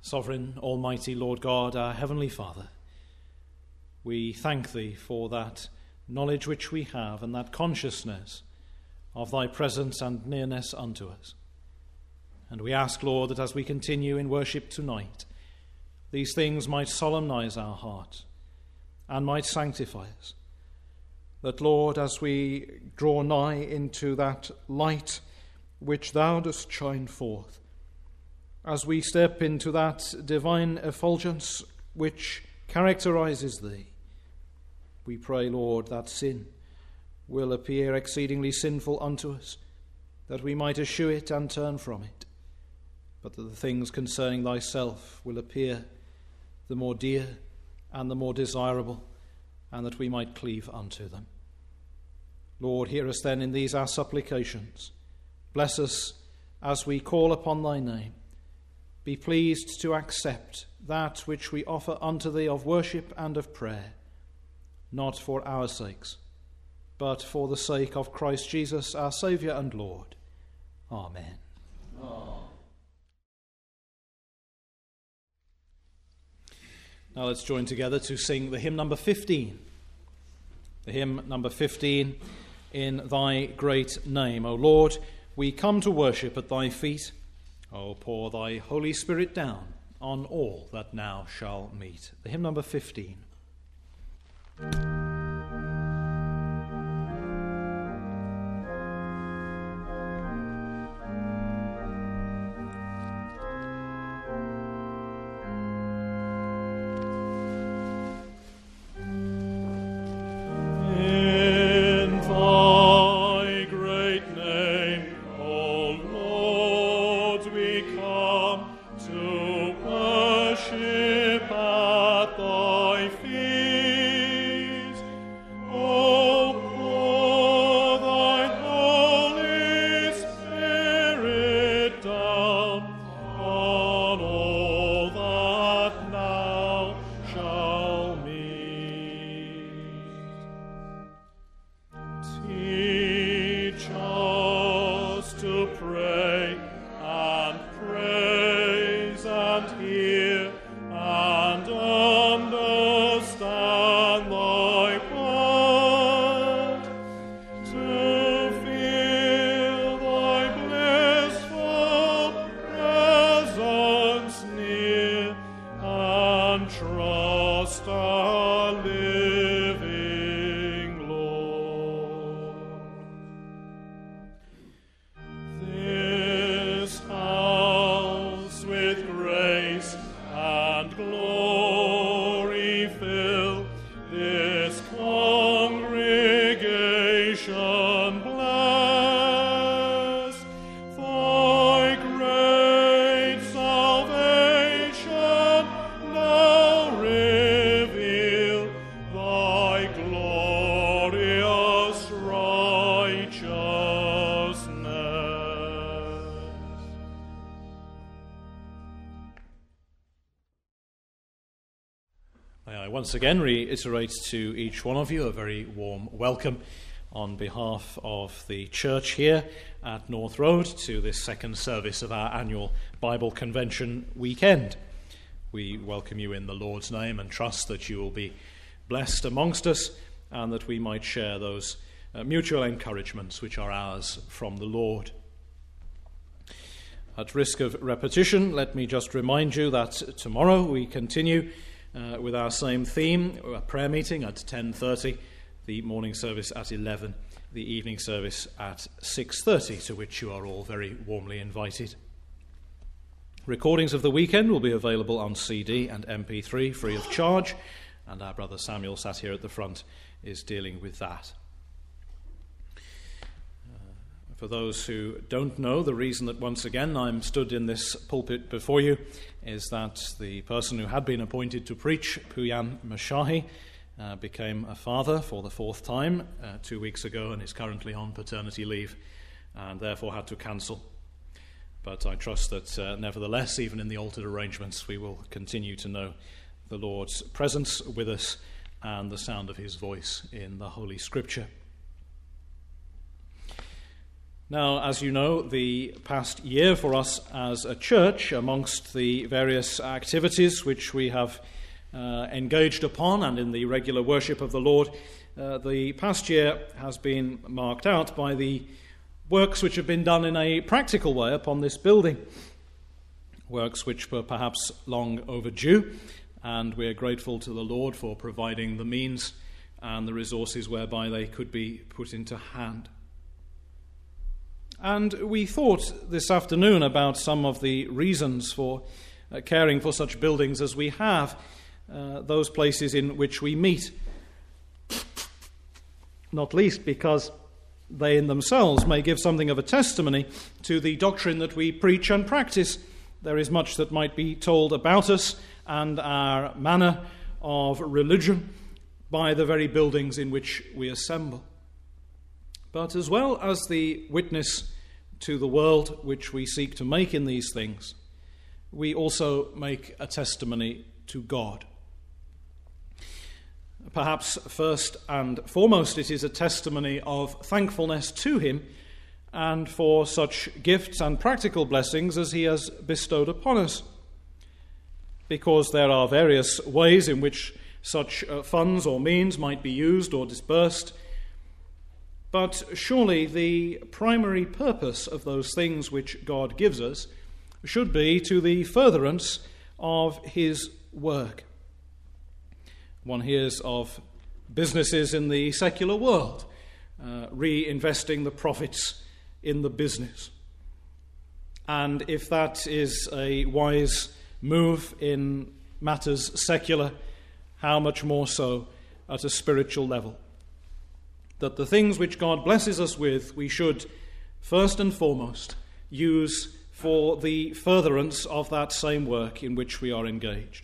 Sovereign, almighty Lord God, our heavenly Father, we thank thee for that knowledge which we have and that consciousness of thy presence and nearness unto us. And we ask, Lord, that as we continue in worship tonight, these things might solemnize our hearts and might sanctify us. That, Lord, as we draw nigh into that light which thou dost shine forth, as we step into that divine effulgence which characterizes thee, we pray, Lord, that sin will appear exceedingly sinful unto us, that we might eschew it and turn from it, but that the things concerning thyself will appear the more dear and the more desirable, and that we might cleave unto them. Lord, hear us then in these our supplications. Bless us as we call upon thy name. Be pleased to accept that which we offer unto thee of worship and of prayer, not for our sakes, but for the sake of Christ Jesus, our Saviour and Lord. Amen. Amen. Now let's join together to sing the hymn number 15. The hymn number 15, In Thy Great Name. O Lord, we come to worship at thy feet. O pour thy Holy Spirit down on all that now shall meet. The hymn number 15. Once again reiterate to each one of you a very warm welcome on behalf of the church here at North Road to this second service of our annual Bible Convention weekend. We welcome you in the Lord's name and trust that you will be blessed amongst us and that we might share those mutual encouragements which are ours from the Lord. At risk of repetition, let me just remind you that tomorrow we continue with our same theme, a prayer meeting at 10:30, the morning service at 11, the evening service at 6:30, to which you are all very warmly invited. Recordings of the weekend will be available on CD and MP3 free of charge, and our brother Samuel sat here at the front is dealing with that. For those who don't know, the reason that once again I'm stood in this pulpit before you is that the person who had been appointed to preach, Puyan Mashahi, became a father for the fourth time 2 weeks ago and is currently on paternity leave and therefore had to cancel. But I trust that nevertheless, even in the altered arrangements, we will continue to know the Lord's presence with us and the sound of his voice in the Holy Scripture. Now, as you know, the past year for us as a church, amongst the various activities which we have engaged upon and in the regular worship of the Lord, the past year has been marked out by the works which have been done in a practical way upon this building, works which were perhaps long overdue, and we are grateful to the Lord for providing the means and the resources whereby they could be put into hand. And we thought this afternoon about some of the reasons for caring for such buildings as we have, those places in which we meet, not least because they in themselves may give something of a testimony to the doctrine that we preach and practice. There is much that might be told about us and our manner of religion by the very buildings in which we assemble. But as well as the witness to the world which we seek to make in these things, we also make a testimony to God. Perhaps first and foremost, it is a testimony of thankfulness to Him and for such gifts and practical blessings as He has bestowed upon us. Because there are various ways in which such funds or means might be used or dispersed, but surely the primary purpose of those things which God gives us should be to the furtherance of His work. One hears of businesses in the secular world reinvesting the profits in the business. And if that is a wise move in matters secular, how much more so at a spiritual level? That the things which God blesses us with, we should first and foremost use for the furtherance of that same work in which we are engaged.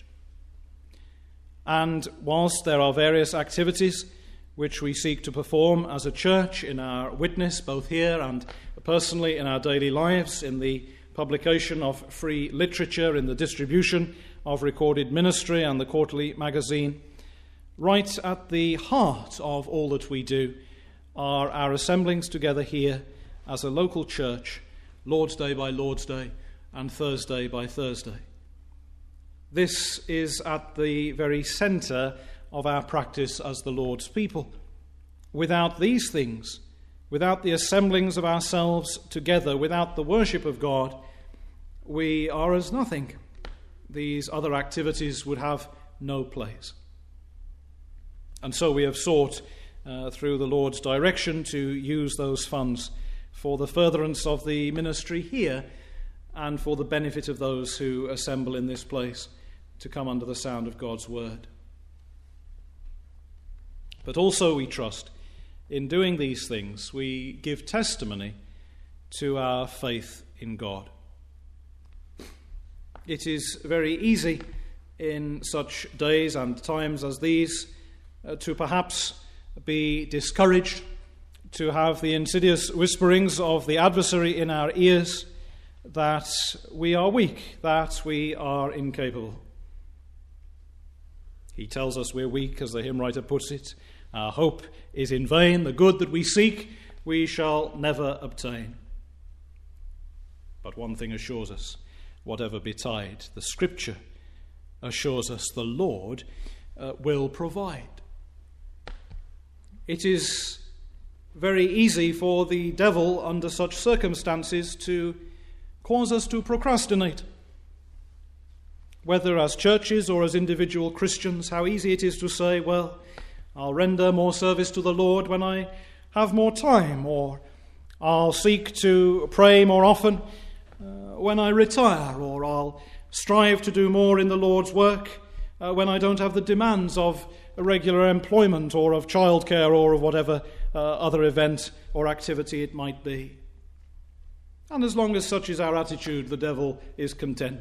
And whilst there are various activities which we seek to perform as a church in our witness, both here and personally in our daily lives, in the publication of free literature, in the distribution of recorded ministry and the quarterly magazine, right at the heart of all that we do are our assemblings together here as a local church, Lord's Day by Lord's Day and Thursday by Thursday. This is at the very centre of our practice as the Lord's people. Without these things, without the assemblings of ourselves together, without the worship of God, we are as nothing. These other activities would have no place. And so we have sought, through the Lord's direction, to use those funds for the furtherance of the ministry here and for the benefit of those who assemble in this place to come under the sound of God's word. But also we trust, in doing these things, we give testimony to our faith in God. It is very easy in such days and times as these to perhaps be discouraged, to have the insidious whisperings of the adversary in our ears that we are weak, that we are incapable. He tells us we're weak, as the hymn writer puts it. Our hope is in vain. The good that we seek, we shall never obtain. But one thing assures us, whatever betide, the Scripture assures us the Lord will provide. It is very easy for the devil under such circumstances to cause us to procrastinate. Whether as churches or as individual Christians, how easy it is to say, well, I'll render more service to the Lord when I have more time, or I'll seek to pray more often when I retire, or I'll strive to do more in the Lord's work when I don't have the demands of a regular employment or of childcare or of whatever other event or activity it might be. And as long as such is our attitude, the devil is content.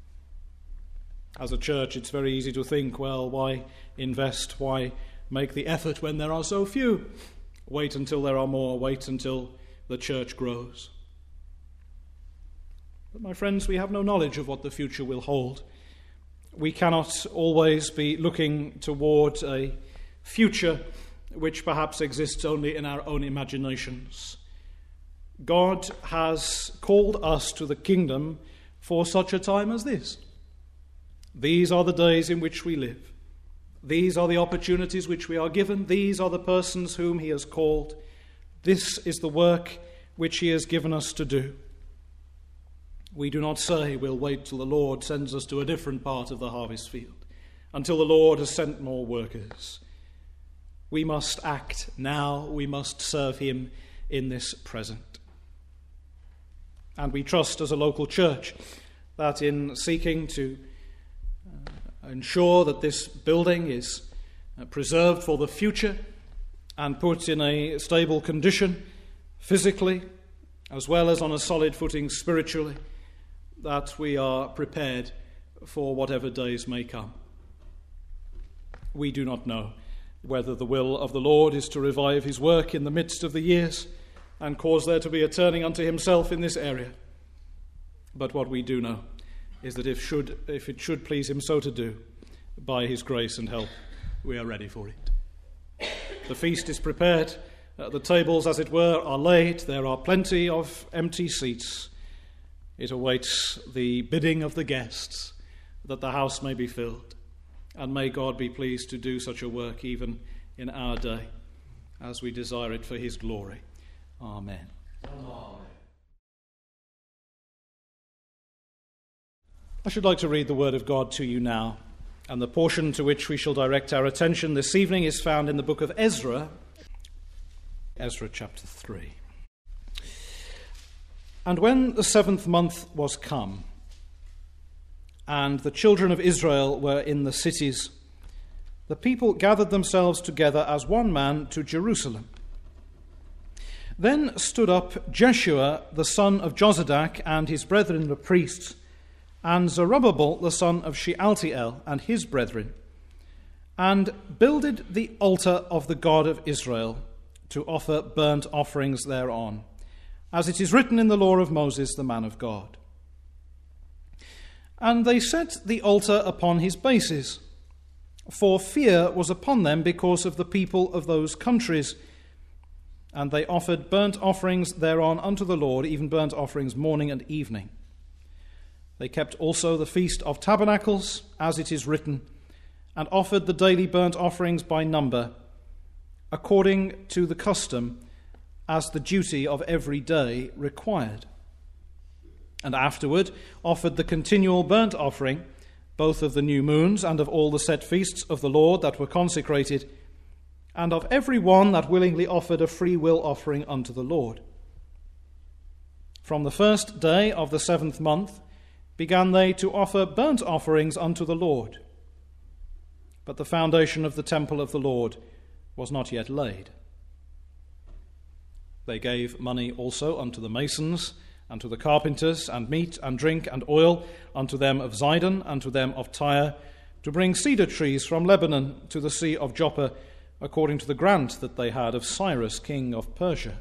As a church, it's very easy to think, well, why invest? Why make the effort when there are so few? Wait until there are more. Wait until the church grows. But my friends, we have no knowledge of what the future will hold. We cannot always be looking toward a future which perhaps exists only in our own imaginations. God has called us to the kingdom for such a time as this. These are the days in which we live. These are the opportunities which we are given. These are the persons whom he has called. This is the work which he has given us to do. We do not say we'll wait till the Lord sends us to a different part of the harvest field, until the Lord has sent more workers. We must act now. We must serve him in this present. And we trust as a local church that in seeking to ensure that this building is preserved for the future and put in a stable condition physically as well as on a solid footing spiritually, that we are prepared for whatever days may come. We do not know whether the will of the Lord is to revive his work in the midst of the years and cause there to be a turning unto himself in this area. But what we do know is that if it should please him so to do, by his grace and help, we are ready for it. The feast is prepared. The tables, as it were, are laid. There are plenty of empty seats. It awaits the bidding of the guests that the house may be filled. And may God be pleased to do such a work even in our day, as we desire it for his glory. Amen. Amen. I should like to read the word of God to you now, and the portion to which we shall direct our attention this evening is found in the book of Ezra, Ezra chapter 3. And when the 7th month was come, and the children of Israel were in the cities, the people gathered themselves together as one man to Jerusalem. Then stood up Jeshua the son of Jozadak and his brethren the priests, and Zerubbabel the son of Shealtiel and his brethren, and builded the altar of the God of Israel, to offer burnt offerings thereon, as it is written in the law of Moses the man of God. And they set the altar upon his bases, for fear was upon them because of the people of those countries. And they offered burnt offerings thereon unto the Lord, even burnt offerings morning and evening. They kept also the Feast of Tabernacles, as it is written, and offered the daily burnt offerings by number, according to the custom, as the duty of every day required. And afterward offered the continual burnt offering, both of the new moons and of all the set feasts of the Lord that were consecrated, and of every one that willingly offered a free will offering unto the Lord. From the first day of the 7th month began they to offer burnt offerings unto the Lord. But the foundation of the temple of the Lord was not yet laid. They gave money also unto the masons, and to the carpenters, and meat, and drink, and oil, unto them of Zidon, and to them of Tyre, to bring cedar trees from Lebanon to the sea of Joppa, according to the grant that they had of Cyrus, king of Persia.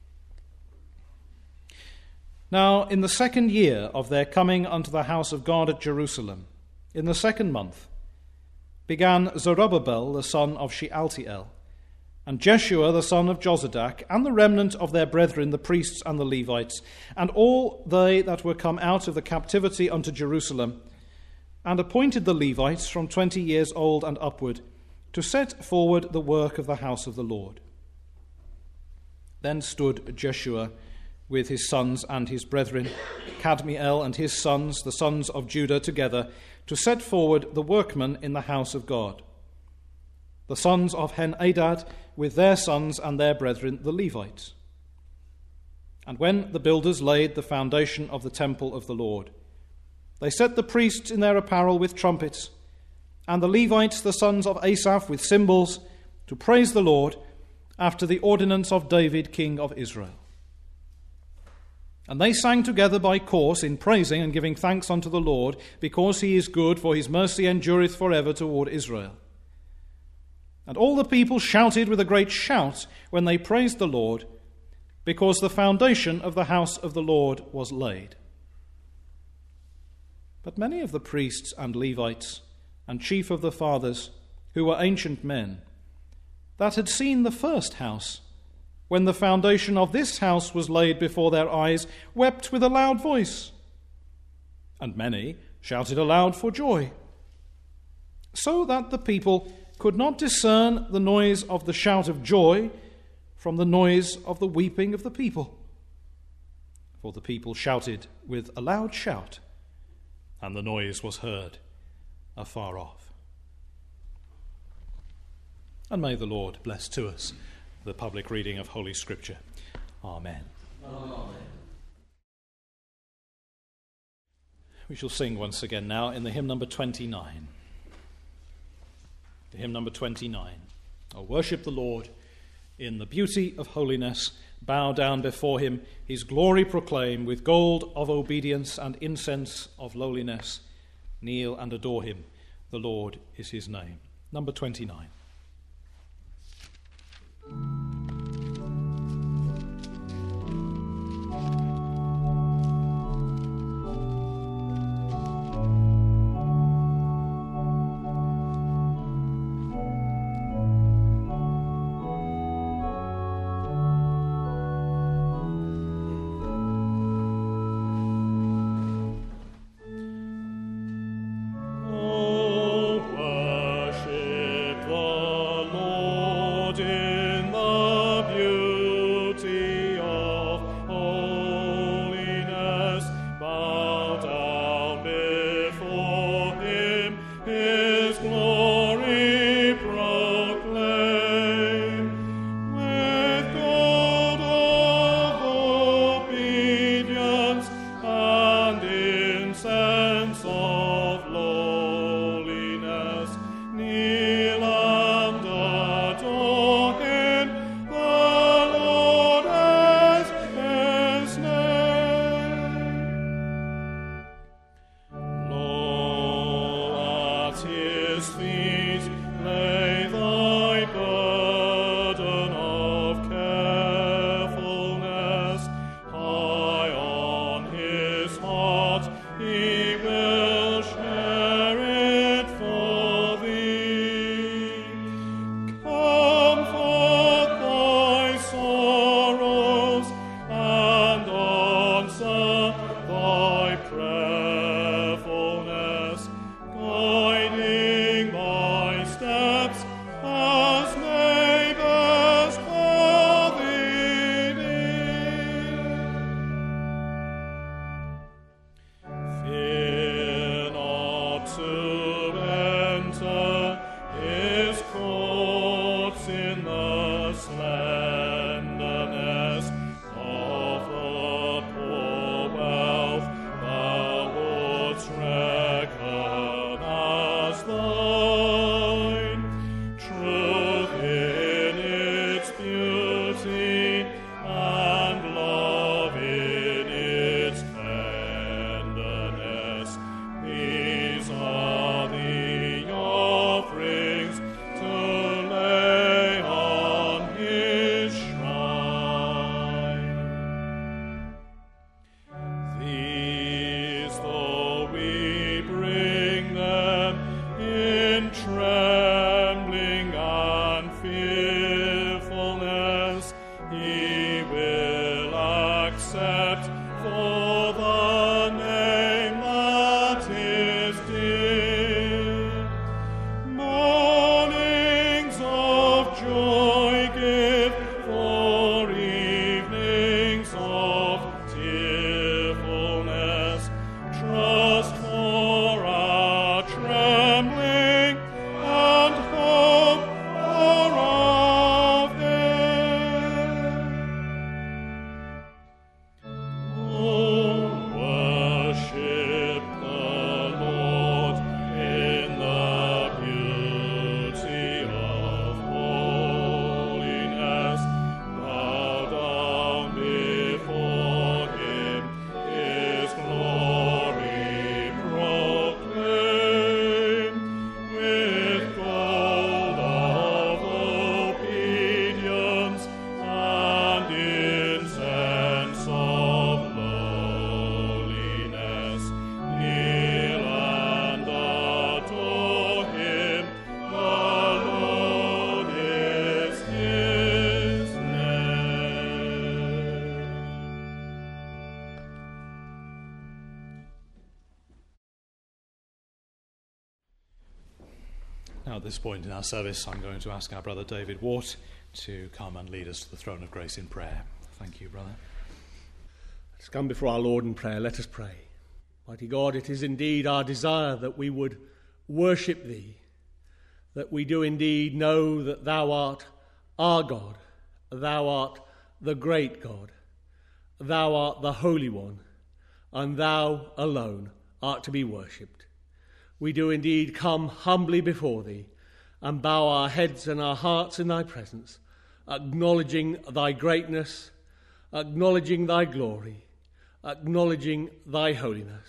Now, in the 2nd year of their coming unto the house of God at Jerusalem, in the 2nd month, began Zerubbabel the son of Shealtiel, and Jeshua the son of Jozadak, and the remnant of their brethren, the priests and the Levites, and all they that were come out of the captivity unto Jerusalem, and appointed the Levites from 20 years old and upward, to set forward the work of the house of the Lord. Then stood Jeshua with his sons and his brethren, Kadmiel and his sons, the sons of Judah, together, to set forward the workmen in the house of God. The sons of Henadad with their sons and their brethren, the Levites. And when the builders laid the foundation of the temple of the Lord, they set the priests in their apparel with trumpets, and the Levites, the sons of Asaph, with cymbals, to praise the Lord, after the ordinance of David, king of Israel. And they sang together by course in praising and giving thanks unto the Lord, because he is good, for his mercy endureth forever toward Israel. And all the people shouted with a great shout when they praised the Lord, because the foundation of the house of the Lord was laid. But many of the priests and Levites and chief of the fathers, who were ancient men, that had seen the first house, when the foundation of this house was laid before their eyes, wept with a loud voice, and many shouted aloud for joy, so that the people could not discern the noise of the shout of joy from the noise of the weeping of the people. For the people shouted with a loud shout, and the noise was heard afar off. And may the Lord bless to us the public reading of Holy Scripture. Amen. Amen. We shall sing once again now in the hymn number 29. The hymn number 29. Oh, worship the Lord in the beauty of holiness. Bow down before him, his glory proclaim, with gold of obedience and incense of lowliness. Kneel and adore him, the Lord is his name. Number 29. Now at this point in our service, I'm going to ask our brother David Wart to come and lead us to the throne of grace in prayer. Thank you, brother. Let's come before our Lord in prayer. Let us pray. Mighty God, it is indeed our desire that we would worship thee, that we do indeed know that thou art our God, thou art the great God, thou art the Holy One, and thou alone art to be worshipped. We do indeed come humbly before thee and bow our heads and our hearts in thy presence, acknowledging thy greatness, acknowledging thy glory, acknowledging thy holiness.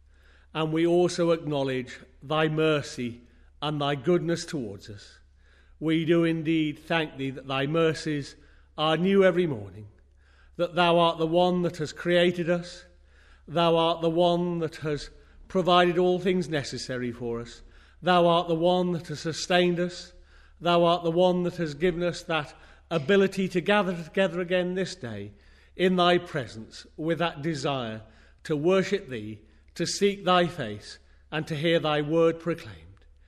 And we also acknowledge thy mercy and thy goodness towards us. We do indeed thank thee that thy mercies are new every morning, that thou art the one that has created us, thou art the one that has provided all things necessary for us. Thou art the one that has sustained us. Thou art the one that has given us that ability to gather together again this day in thy presence with that desire to worship thee, to seek thy face, and to hear thy word proclaimed.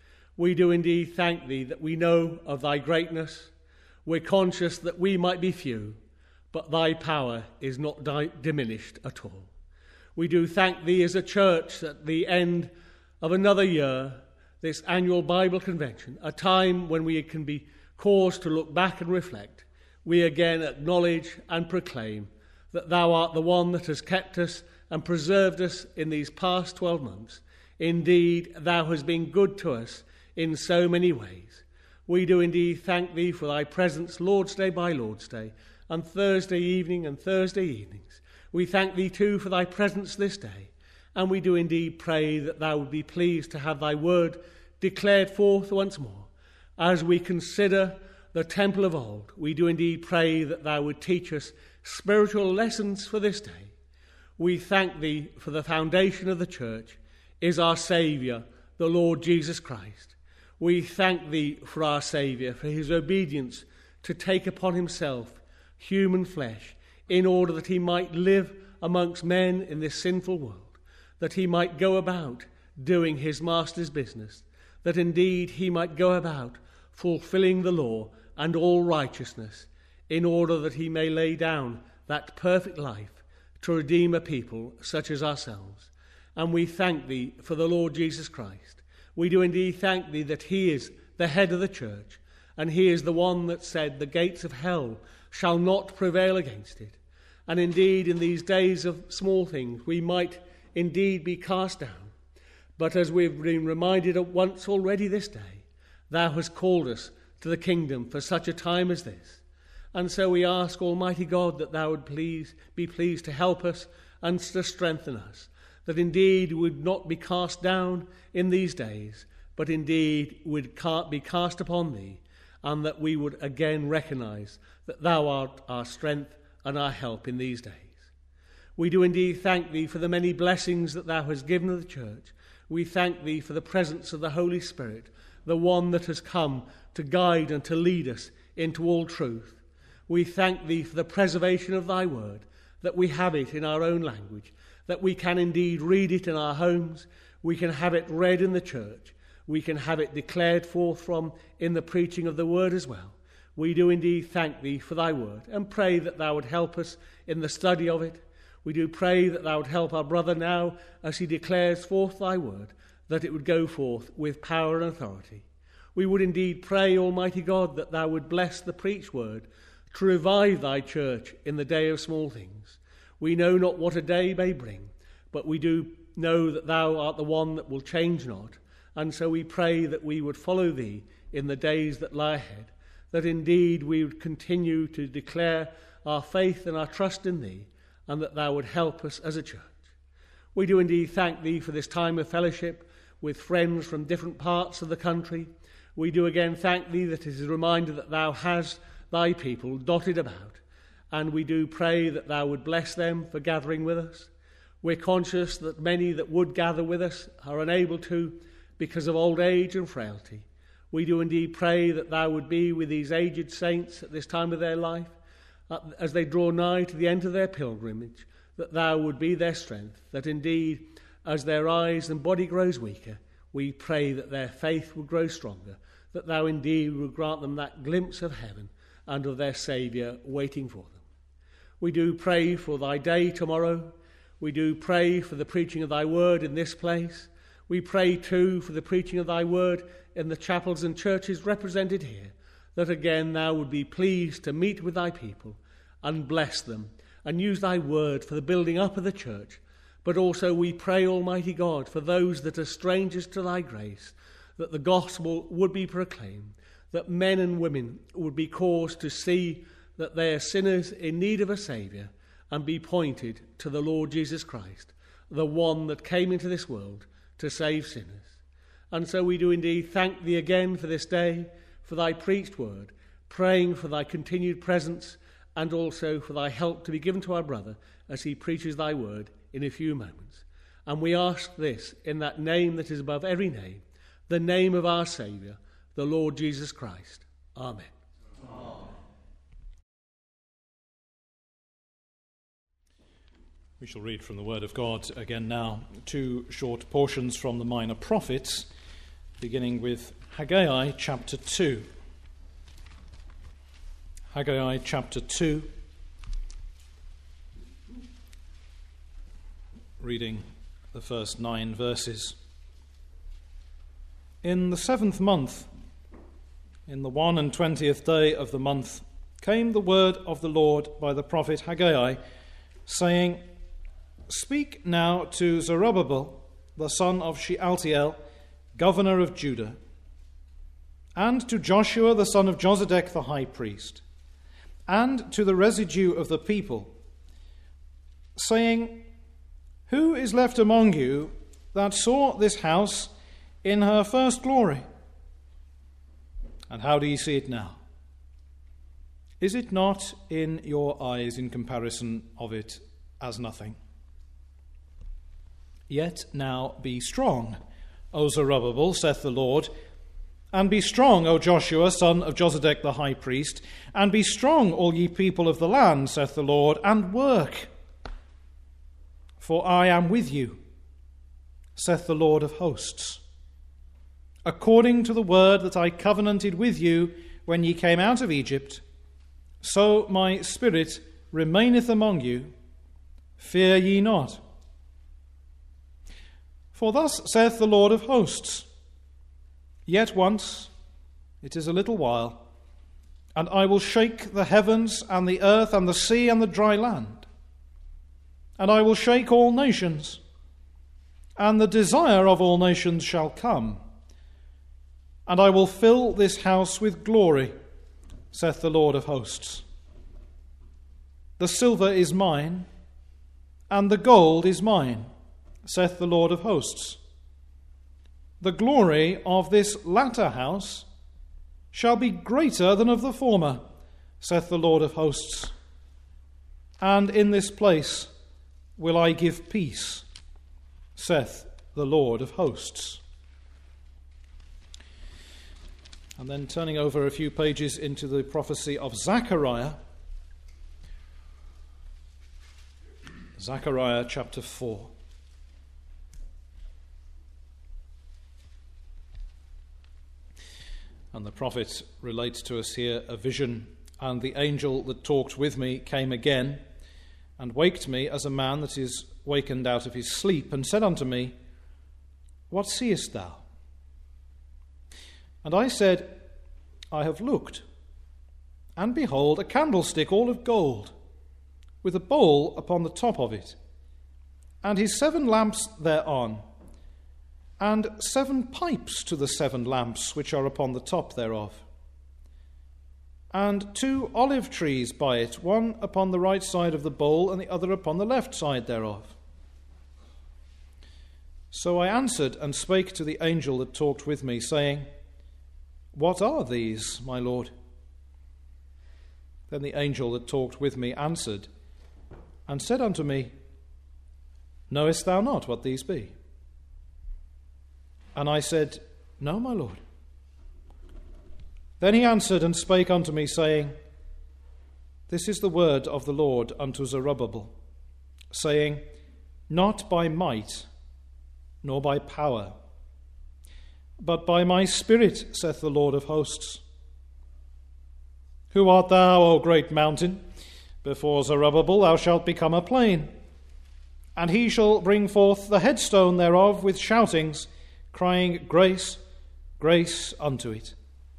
We do indeed thank thee that we know of thy greatness. We're conscious that we might be few, but thy power is not diminished at all. We do thank thee as a church at the end of another year, this annual Bible convention, a time when we can be caused to look back and reflect. We again acknowledge and proclaim that thou art the one that has kept us and preserved us in these past 12 months. Indeed, thou hast been good to us in so many ways. We do indeed thank thee for thy presence Lord's Day by Lord's Day, and Thursday evening and Thursday evenings. We thank thee too for thy presence this day, and we do indeed pray that thou would be pleased to have thy word declared forth once more. As we consider the temple of old, we do indeed pray that thou would teach us spiritual lessons for this day. We thank thee for the foundation of the church is our Saviour, the Lord Jesus Christ. We thank thee for our Saviour, for his obedience to take upon himself human flesh, in order that he might live amongst men in this sinful world, that he might go about doing his master's business, that indeed he might go about fulfilling the law and all righteousness, in order that he may lay down that perfect life to redeem a people such as ourselves. And we thank thee for the Lord Jesus Christ. We do indeed thank thee that he is the head of the church, and he is the one that said the gates of hell shall not prevail against it. And indeed, in these days of small things, we might indeed be cast down. But as we've been reminded of once already this day, thou hast called us to the kingdom for such a time as this. And so we ask, Almighty God, that thou would be pleased to help us and to strengthen us, that indeed we would not be cast down in these days, but indeed would be cast upon thee, and that we would again recognize that thou art our strength and our help in these days. We do indeed thank thee for the many blessings that thou hast given to the church. We thank thee for the presence of the Holy Spirit, the one that has come to guide and to lead us into all truth. We thank thee for the preservation of thy word, that we have it in our own language, that we can indeed read it in our homes, we can have it read in the church, we can have it declared forth from in the preaching of the word as well. We do indeed thank thee for thy word and pray that thou would help us in the study of it. We do pray that thou would help our brother now as he declares forth thy word, that it would go forth with power and authority. We would indeed pray, Almighty God, that thou would bless the preached word to revive thy church in the day of small things. We know not what a day may bring, but we do know that thou art the one that will change not. And so we pray that we would follow thee in the days that lie ahead, that indeed we would continue to declare our faith and our trust in thee, and that thou would help us as a church. We do indeed thank thee for this time of fellowship with friends from different parts of the country. We do again thank thee that it is a reminder that thou hast thy people dotted about, and we do pray that thou would bless them for gathering with us. We're conscious that many that would gather with us are unable to because of old age and frailty. We do indeed pray that thou would be with these aged saints at this time of their life, as they draw nigh to the end of their pilgrimage, that thou would be their strength, that indeed, as their eyes and body grows weaker, we pray that their faith would grow stronger, that thou indeed would grant them that glimpse of heaven and of their Saviour waiting for them. We do pray for thy day tomorrow. We do pray for the preaching of thy word in this place. We pray too for the preaching of thy word in the chapels and churches represented here, that again thou would be pleased to meet with thy people and bless them and use thy word for the building up of the church. But also we pray, Almighty God, for those that are strangers to thy grace, that the gospel would be proclaimed, that men and women would be caused to see that they are sinners in need of a Saviour and be pointed to the Lord Jesus Christ, the one that came into this world to save sinners. And so we do indeed thank thee again for this day, for thy preached word, praying for thy continued presence and also for thy help to be given to our brother as he preaches thy word in a few moments. And we ask this in that name that is above every name, the name of our Saviour, the Lord Jesus Christ. Amen. Amen. We shall read from the Word of God again now, 2 short portions from the Minor Prophets, beginning with Haggai chapter 2. Haggai chapter 2, reading the first 9 verses. In the 7th month, in the 21st day of the month, came the word of the Lord by the prophet Haggai, saying, Speak now to Zerubbabel, the son of Shealtiel, governor of Judah, and to Joshua, the son of Josedek, the high priest, and to the residue of the people, saying, Who is left among you that saw this house in her first glory? And how do you see it now? Is it not in your eyes in comparison of it as nothing? Yet now be strong, O Zerubbabel, saith the Lord, and be strong, O Joshua, son of Josedek the high priest, and be strong, all ye people of the land, saith the Lord, and work. For I am with you, saith the Lord of hosts. According to the word that I covenanted with you when ye came out of Egypt, so my spirit remaineth among you. Fear ye not. For thus saith the Lord of hosts, Yet once, it is a little while, and I will shake the heavens and the earth and the sea and the dry land. And I will shake all nations, and the desire of all nations shall come. And I will fill this house with glory, saith the Lord of hosts. The silver is mine, and the gold is mine, saith the Lord of hosts. The glory of this latter house shall be greater than of the former, saith the Lord of hosts. And in this place will I give peace, saith the Lord of hosts. And then turning over a few pages into the prophecy of Zechariah, Zechariah chapter 4. And the prophet relates to us here a vision. And the angel that talked with me came again, and waked me as a man that is wakened out of his sleep, and said unto me, What seest thou? And I said, I have looked, and behold, a candlestick all of gold, with a bowl upon the top of it, and his 7 lamps thereon, and 7 pipes to the 7 lamps which are upon the top thereof, and 2 olive trees by it, one upon the right side of the bowl, and the other upon the left side thereof. So I answered and spake to the angel that talked with me, saying, What are these, my Lord? Then the angel that talked with me answered and said unto me, Knowest thou not what these be? And I said, No, my Lord. Then he answered and spake unto me, saying, This is the word of the Lord unto Zerubbabel, saying, Not by might, nor by power, but by my Spirit, saith the Lord of hosts. Who art thou, O great mountain? Before Zerubbabel thou shalt become a plain. And he shall bring forth the headstone thereof with shoutings, crying, Grace, grace unto it.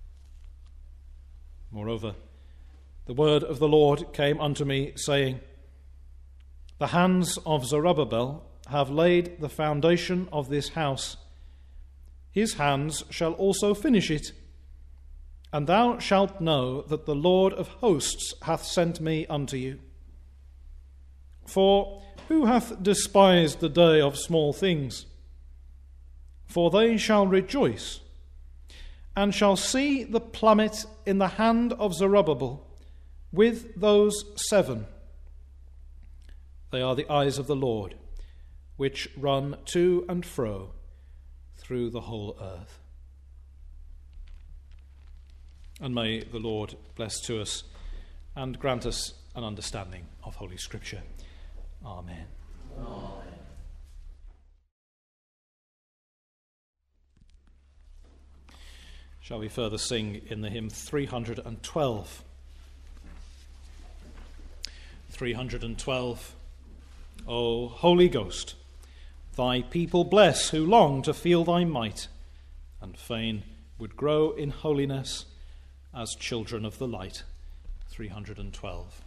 Moreover, the word of the Lord came unto me, saying, The hands of Zerubbabel have laid the foundation of this house. His hands shall also finish it. And thou shalt know that the Lord of hosts hath sent me unto you. For who hath despised the day of small things? For they shall rejoice, and shall see the plummet in the hand of Zerubbabel, with those 7. They are the eyes of the Lord, which run to and fro through the whole earth. And may the Lord bless to us and grant us an understanding of Holy Scripture. Amen. Amen. Shall we further sing in the hymn 312? 312. O Holy Ghost, thy people bless who long to feel thy might, and fain would grow in holiness as children of the light. 312.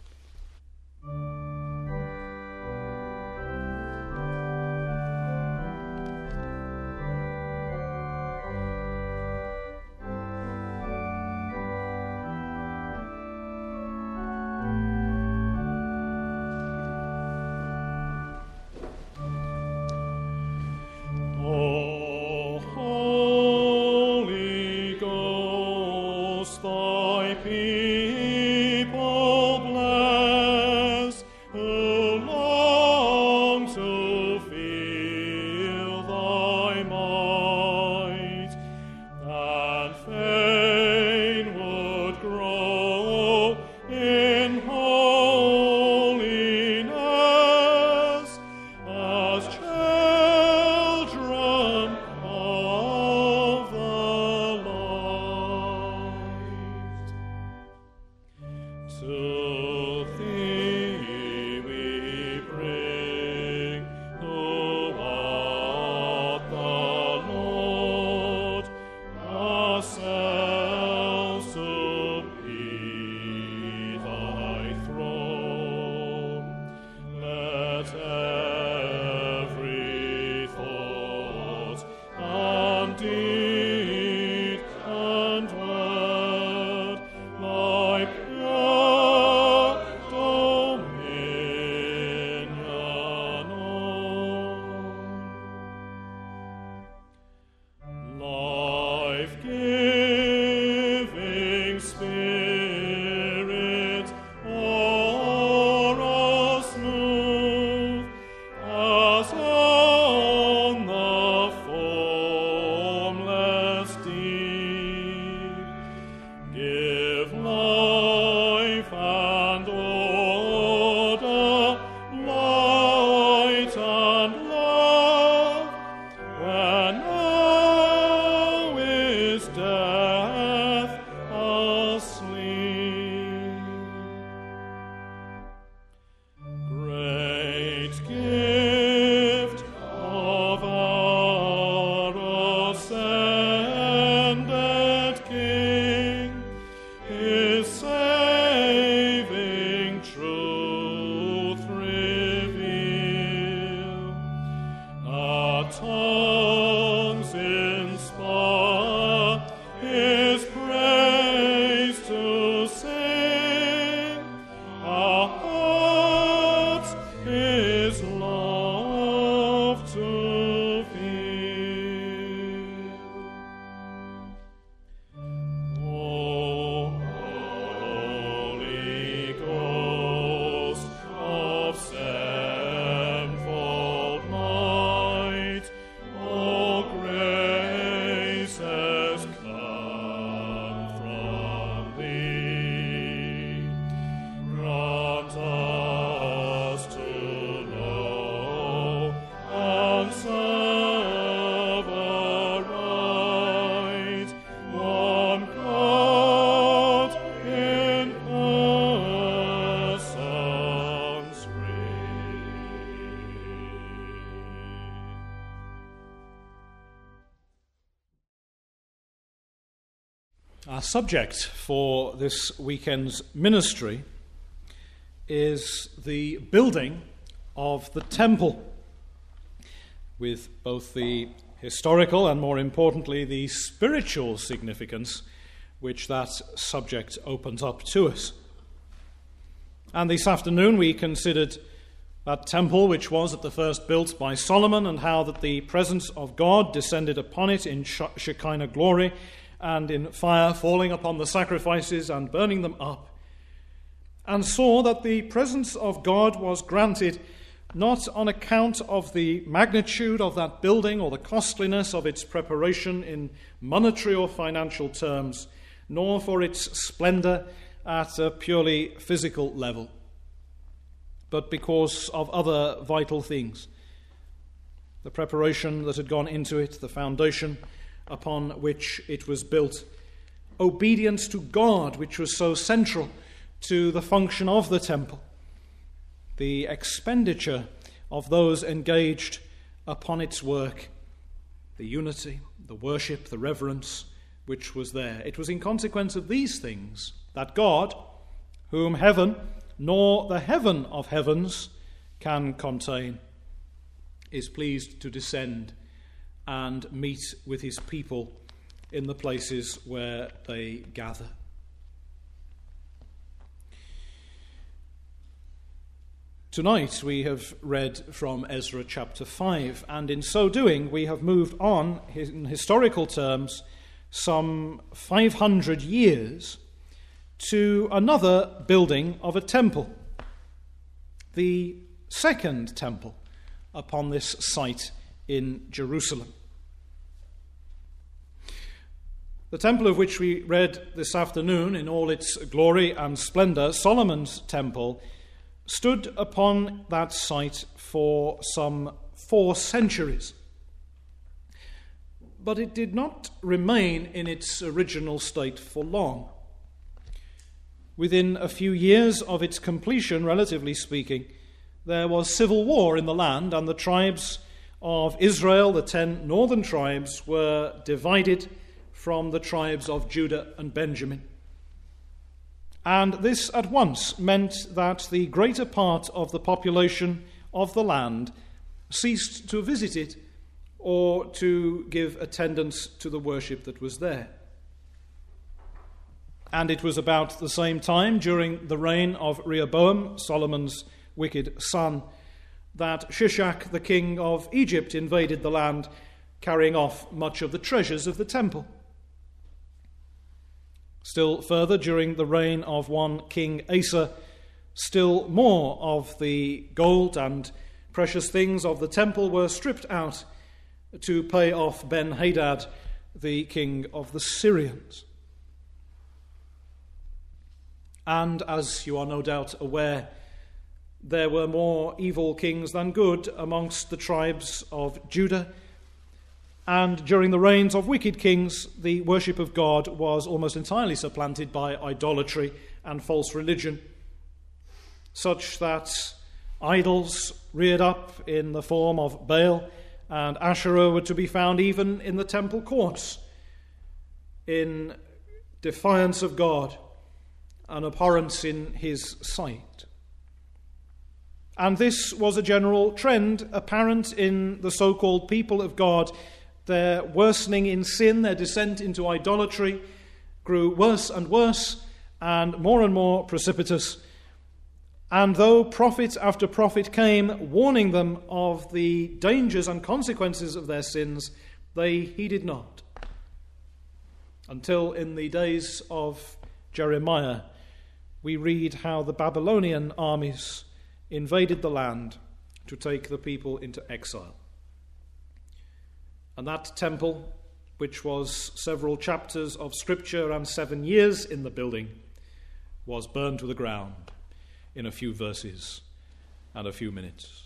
Our subject for this weekend's ministry is the building of the temple, with both the historical and, more importantly, the spiritual significance which that subject opens up to us. And this afternoon we considered that temple which was at the first built by Solomon, and how that the presence of God descended upon it in Shekinah glory and in fire falling upon the sacrifices and burning them up, and saw that the presence of God was granted not on account of the magnitude of that building or the costliness of its preparation in monetary or financial terms, nor for its splendor at a purely physical level, but because of other vital things. The preparation that had gone into it, the foundation upon which it was built, obedience to God, which was so central to the function of the temple, the expenditure of those engaged upon its work, the unity, the worship, the reverence which was there. It was in consequence of these things that God, whom heaven nor the heaven of heavens can contain, is pleased to descend and meet with his people in the places where they gather. Tonight we have read from Ezra chapter 5, and in so doing we have moved on, in historical terms, some 500 years to another building of a temple, the second temple upon this site in Jerusalem. The temple of which we read this afternoon in all its glory and splendor, Solomon's temple, stood upon that site for some 4 centuries. But it did not remain in its original state for long. Within a few years of its completion, relatively speaking, there was civil war in the land, and the tribes of Israel, the 10 northern tribes, were divided from the tribes of Judah and Benjamin. And this at once meant that the greater part of the population of the land ceased to visit it or to give attendance to the worship that was there. And it was about the same time, during the reign of Rehoboam, Solomon's wicked son, that Shishak, the king of Egypt, invaded the land, carrying off much of the treasures of the temple. Still further, during the reign of one King Asa, still more of the gold and precious things of the temple were stripped out to pay off Ben-Hadad, the king of the Syrians. And as you are no doubt aware, there were more evil kings than good amongst the tribes of Judah. And during the reigns of wicked kings, the worship of God was almost entirely supplanted by idolatry and false religion, such that idols reared up in the form of Baal and Asherah were to be found even in the temple courts, in defiance of God, an abhorrence in his sight. And this was a general trend apparent in the so-called people of God. Their worsening in sin, their descent into idolatry, grew worse and worse and more precipitous. And though prophet after prophet came warning them of the dangers and consequences of their sins, they heeded not. Until in the days of Jeremiah, we read how the Babylonian armies invaded the land to take the people into exile. And that temple, which was several chapters of Scripture and 7 years in the building, was burned to the ground in a few verses and a few minutes.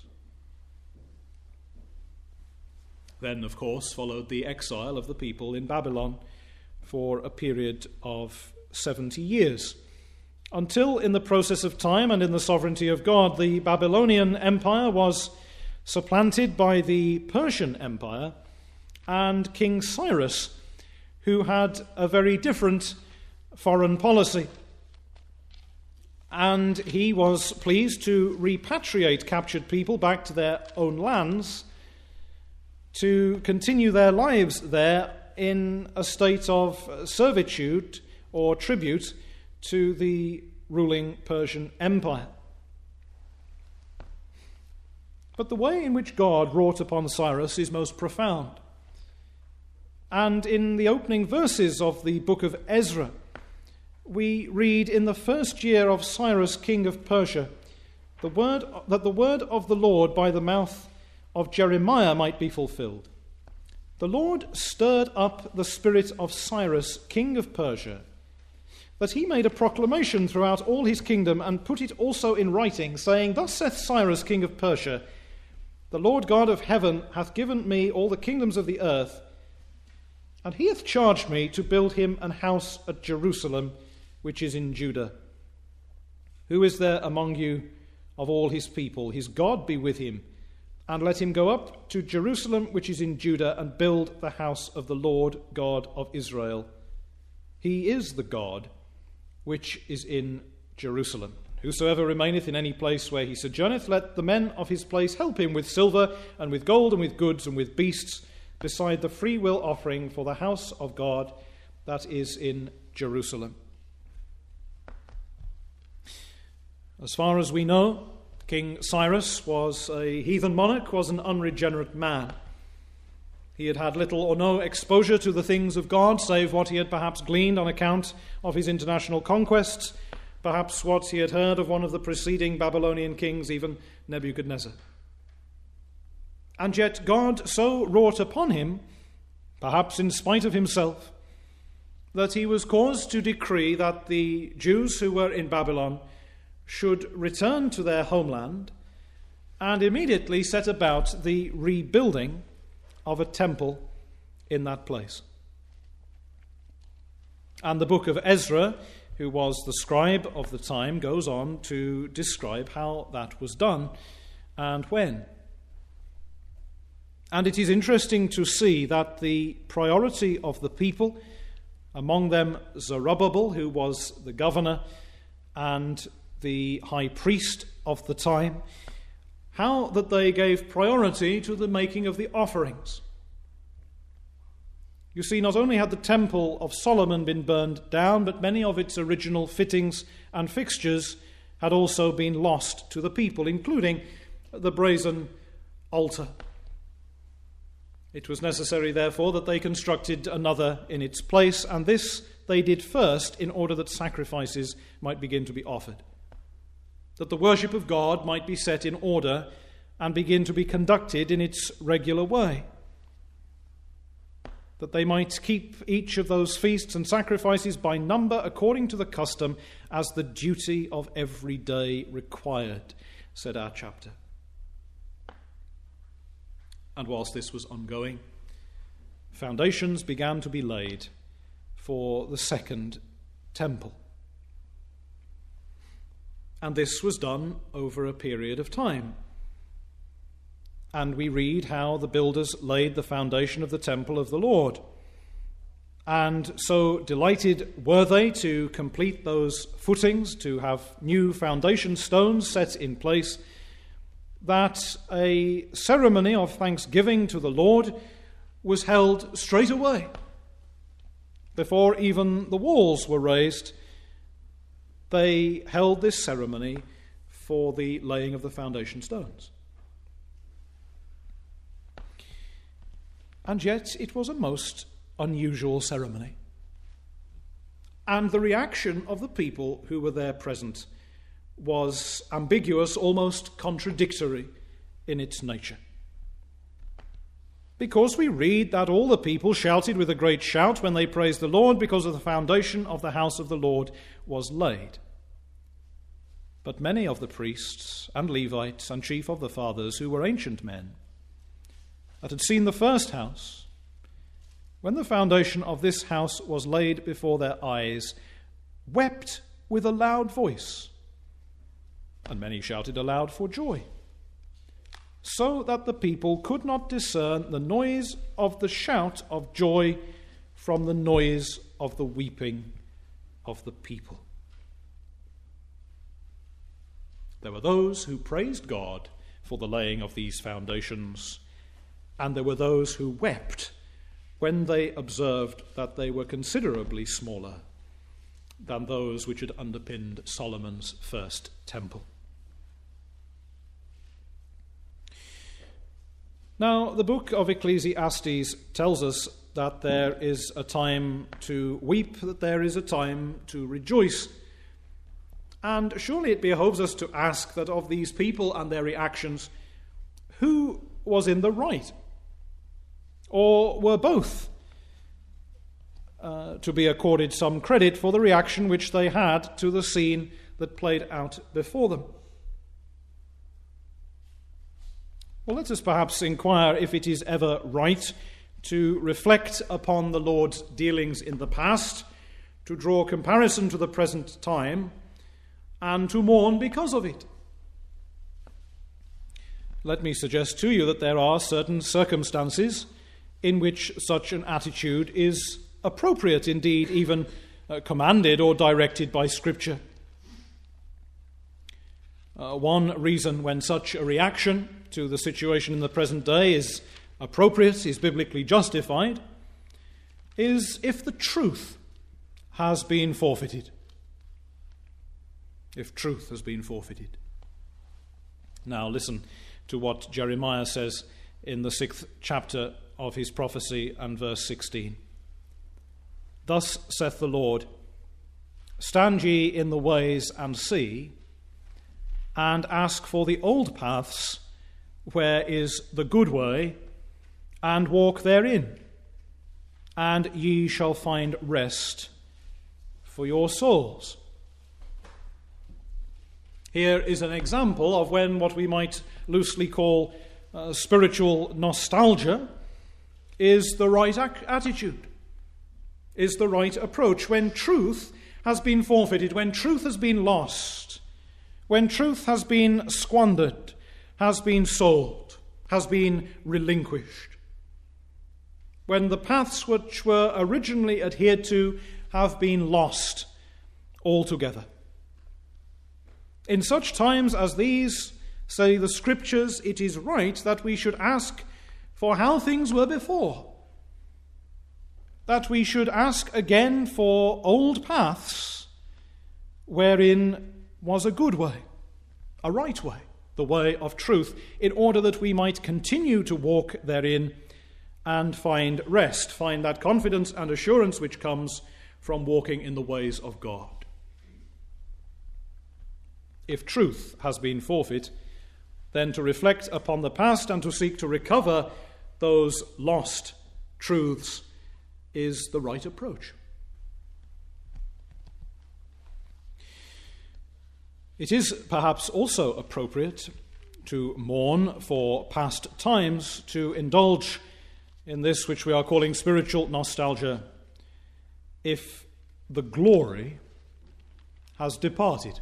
Then, of course, followed the exile of the people in Babylon for a period of 70 years, until in the process of time and in the sovereignty of God, the Babylonian Empire was supplanted by the Persian Empire and King Cyrus, who had a very different foreign policy. And he was pleased to repatriate captured people back to their own lands to continue their lives there in a state of servitude or tribute to the ruling Persian Empire. But the way in which God wrought upon Cyrus is most profound. And in the opening verses of the book of Ezra, we read, in the first year of Cyrus, king of Persia, the word of the Lord by the mouth of Jeremiah might be fulfilled. The Lord stirred up the spirit of Cyrus, king of Persia, that he made a proclamation throughout all his kingdom and put it also in writing, saying, Thus saith Cyrus, king of Persia, the Lord God of heaven hath given me all the kingdoms of the earth, and he hath charged me to build him an house at Jerusalem, which is in Judah. Who is there among you of all his people? His God be with him, and let him go up to Jerusalem, which is in Judah, and build the house of the Lord God of Israel. He is the God which is in Jerusalem. Whosoever remaineth in any place where he sojourneth, let the men of his place help him with silver, and with gold, and with goods, and with beasts, beside the free will offering for the house of God that is in Jerusalem. As far as we know, King Cyrus was a heathen monarch, was an unregenerate man. He had had little or no exposure to the things of God, save what he had perhaps gleaned on account of his international conquests, perhaps what he had heard of one of the preceding Babylonian kings, even Nebuchadnezzar. And yet God so wrought upon him, perhaps in spite of himself, that he was caused to decree that the Jews who were in Babylon should return to their homeland and immediately set about the rebuilding of a temple in that place. And the book of Ezra, who was the scribe of the time, goes on to describe how that was done and when. And it is interesting to see that the priority of the people, among them Zerubbabel, who was the governor and the high priest of the time, how that they gave priority to the making of the offerings. You see, not only had the temple of Solomon been burned down, but many of its original fittings and fixtures had also been lost to the people, including the brazen altar. It was necessary, therefore, that they constructed another in its place, and this they did first in order that sacrifices might begin to be offered, that the worship of God might be set in order and begin to be conducted in its regular way, that they might keep each of those feasts and sacrifices by number according to the custom as the duty of every day required, said our chapter. And whilst this was ongoing, foundations began to be laid for the second temple. And this was done over a period of time. And we read how the builders laid the foundation of the temple of the Lord. And so delighted were they to complete those footings, to have new foundation stones set in place, that a ceremony of thanksgiving to the Lord was held straight away. Before even the walls were raised, they held this ceremony for the laying of the foundation stones. And yet it was a most unusual ceremony. And the reaction of the people who were there present was ambiguous, almost contradictory in its nature. Because we read that all the people shouted with a great shout when they praised the Lord, because of the foundation of the house of the Lord was laid. But many of the priests and Levites and chief of the fathers, who were ancient men, that had seen the first house, when the foundation of this house was laid before their eyes, wept with a loud voice, and many shouted aloud for joy, so that the people could not discern the noise of the shout of joy from the noise of the weeping of the people. There were those who praised God for the laying of these foundations, and there were those who wept when they observed that they were considerably smaller than those which had underpinned Solomon's first temple. Now, the book of Ecclesiastes tells us that there is a time to weep, that there is a time to rejoice. And surely it behoves us to ask that of these people and their reactions, who was in the right? Or were both to be accorded some credit for the reaction which they had to the scene that played out before them? Well, let us perhaps inquire if it is ever right to reflect upon the Lord's dealings in the past, to draw comparison to the present time, and to mourn because of it. Let me suggest to you that there are certain circumstances in which such an attitude is appropriate, indeed even commanded or directed by Scripture. One reason when such a reaction to the situation in the present day is appropriate, is biblically justified, is if the truth has been forfeited. If truth has been forfeited. Now listen to what Jeremiah says in the 6th chapter of his prophecy and verse 16. Thus saith the Lord, stand ye in the ways and see, and ask for the old paths, where is the good way, and walk therein, and ye shall find rest for your souls. Here is an example of when what we might loosely call spiritual nostalgia is the right attitude, is the right approach. When truth has been forfeited, when truth has been lost, when truth has been squandered, has been sold, has been relinquished, when the paths which were originally adhered to have been lost altogether. In such times as these, say the Scriptures, it is right that we should ask for how things were before, that we should ask again for old paths wherein was a good way, a right way, the way of truth, in order that we might continue to walk therein and find rest, find that confidence and assurance which comes from walking in the ways of God. If truth has been forfeit, then to reflect upon the past and to seek to recover those lost truths is the right approach. It is perhaps also appropriate to mourn for past times, to indulge in this which we are calling spiritual nostalgia, if the glory has departed.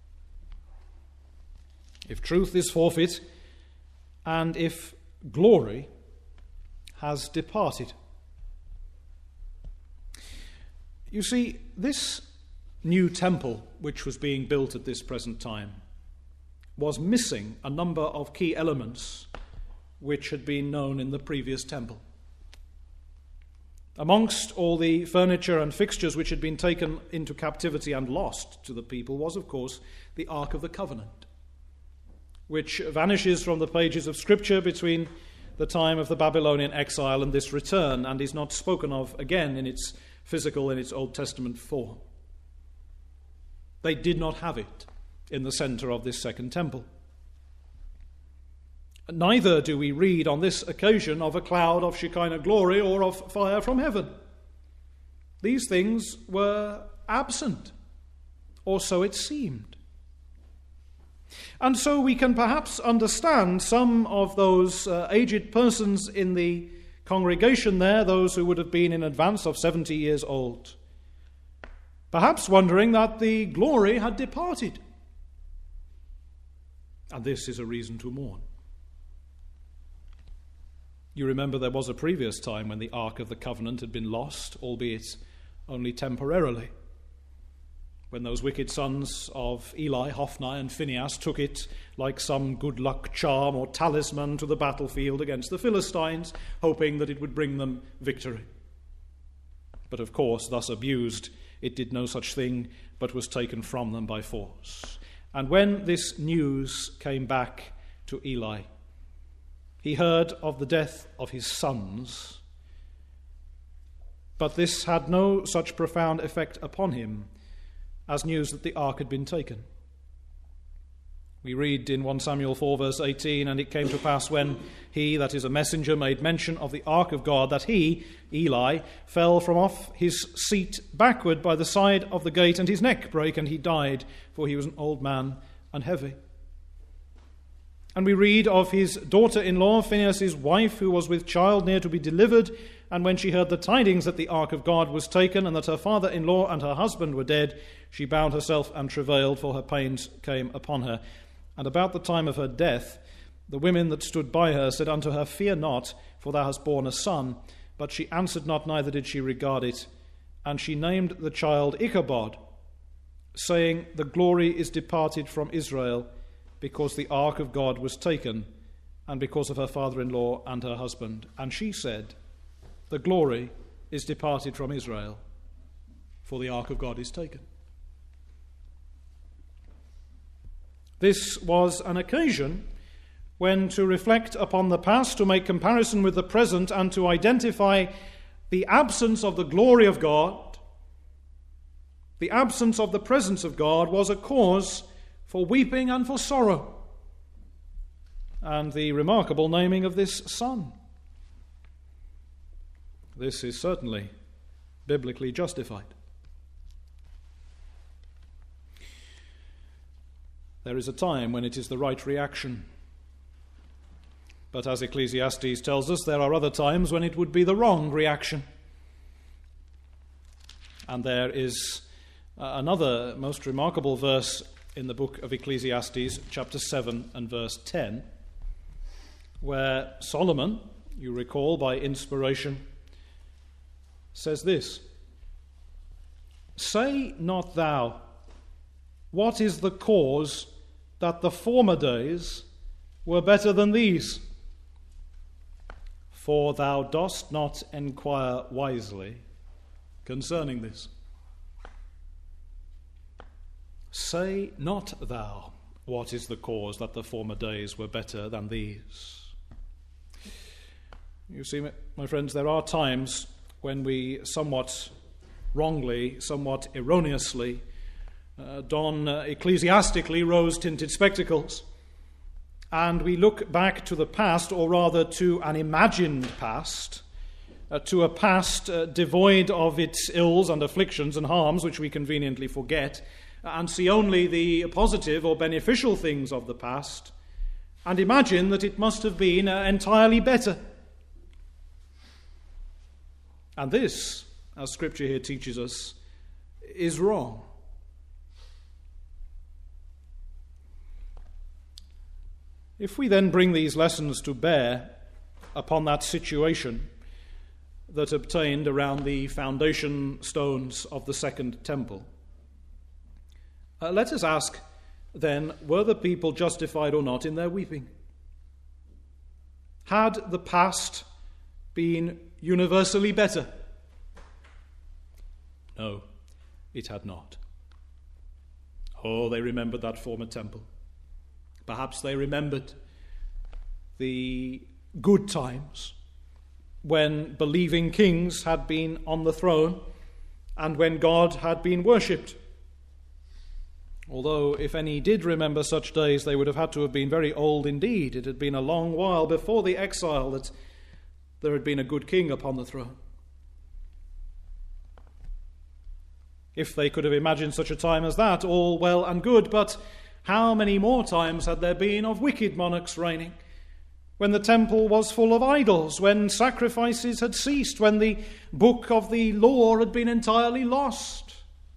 If truth is forfeit, and if glory has departed. You see, this new temple which was being built at this present time was missing a number of key elements which had been known in the previous temple. Amongst all the furniture and fixtures which had been taken into captivity and lost to the people was, of course, the Ark of the Covenant, which vanishes from the pages of Scripture between the time of the Babylonian exile and this return, and is not spoken of again in its physical, in its Old Testament form. They did not have it in the center of this second temple. Neither do we read on this occasion of a cloud of Shekinah glory or of fire from heaven. These things were absent, or so it seemed. And so we can perhaps understand some of those aged persons in the congregation there, those who would have been in advance of 70 years old, perhaps wondering that the glory had departed. And this is a reason to mourn. You remember there was a previous time when the Ark of the Covenant had been lost, albeit only temporarily. when those wicked sons of Eli, Hophni and Phinehas, took it like some good luck charm or talisman to the battlefield against the Philistines, hoping that it would bring them victory. But of course, thus abused, it did no such thing, but was taken from them by force. And when this news came back to Eli, he heard of the death of his sons, but this had no such profound effect upon him as news that the ark had been taken. We read in 1 Samuel 4 verse 18, "And it came to pass when he," that is a messenger, "made mention of the ark of God, that he," Eli, "fell from off his seat backward by the side of the gate, and his neck brake, and he died, for he was an old man and heavy." And we read of his daughter-in-law, Phinehas' wife, who was with child near to be delivered, and when she heard the tidings that the ark of God was taken, and that her father-in-law and her husband were dead, she bound herself and travailed, for her pains came upon her. And about the time of her death, the women that stood by her said unto her, "Fear not, for thou hast borne a son." But she answered not, neither did she regard it. And she named the child Ichabod, saying, "The glory is departed from Israel, because the ark of God was taken, and because of her father-in-law and her husband." And she said, "The glory is departed from Israel, for the ark of God is taken." This was an occasion when to reflect upon the past, to make comparison with the present, and to identify the absence of the glory of God, the absence of the presence of God, was a cause for weeping and for sorrow, and the remarkable naming of this son. This is certainly biblically justified. There is a time when it is the right reaction. But as Ecclesiastes tells us, there are other times when it would be the wrong reaction. And there is another most remarkable verse in the book of Ecclesiastes, chapter 7 and verse 10, where Solomon, you recall by inspiration, says this, "Say not thou, what is the cause that the former days were better than these? For thou dost not enquire wisely concerning this." Say not thou, what is the cause that the former days were better than these? You see, my friends, there are times when we somewhat wrongly, somewhat erroneously, don ecclesiastically rose-tinted spectacles, and we look back to the past, or rather to an imagined past, to a past devoid of its ills and afflictions and harms, which we conveniently forget, and see only the positive or beneficial things of the past, and imagine that it must have been entirely better. And this, as Scripture here teaches us, is wrong. If we then bring these lessons to bear upon that situation that obtained around the foundation stones of the Second Temple, let us ask then, were the people justified or not in their weeping? Had the past been universally better? No, it had not. Oh, they remembered that former temple. Perhaps they remembered the good times when believing kings had been on the throne and when God had been worshipped. Although, if any did remember such days, they would have had to have been very old indeed. It had been a long while before the exile that there had been a good king upon the throne. If they could have imagined such a time as that, all well and good, but how many more times had there been of wicked monarchs reigning, when the temple was full of idols, when sacrifices had ceased, when the book of the law had been entirely lost?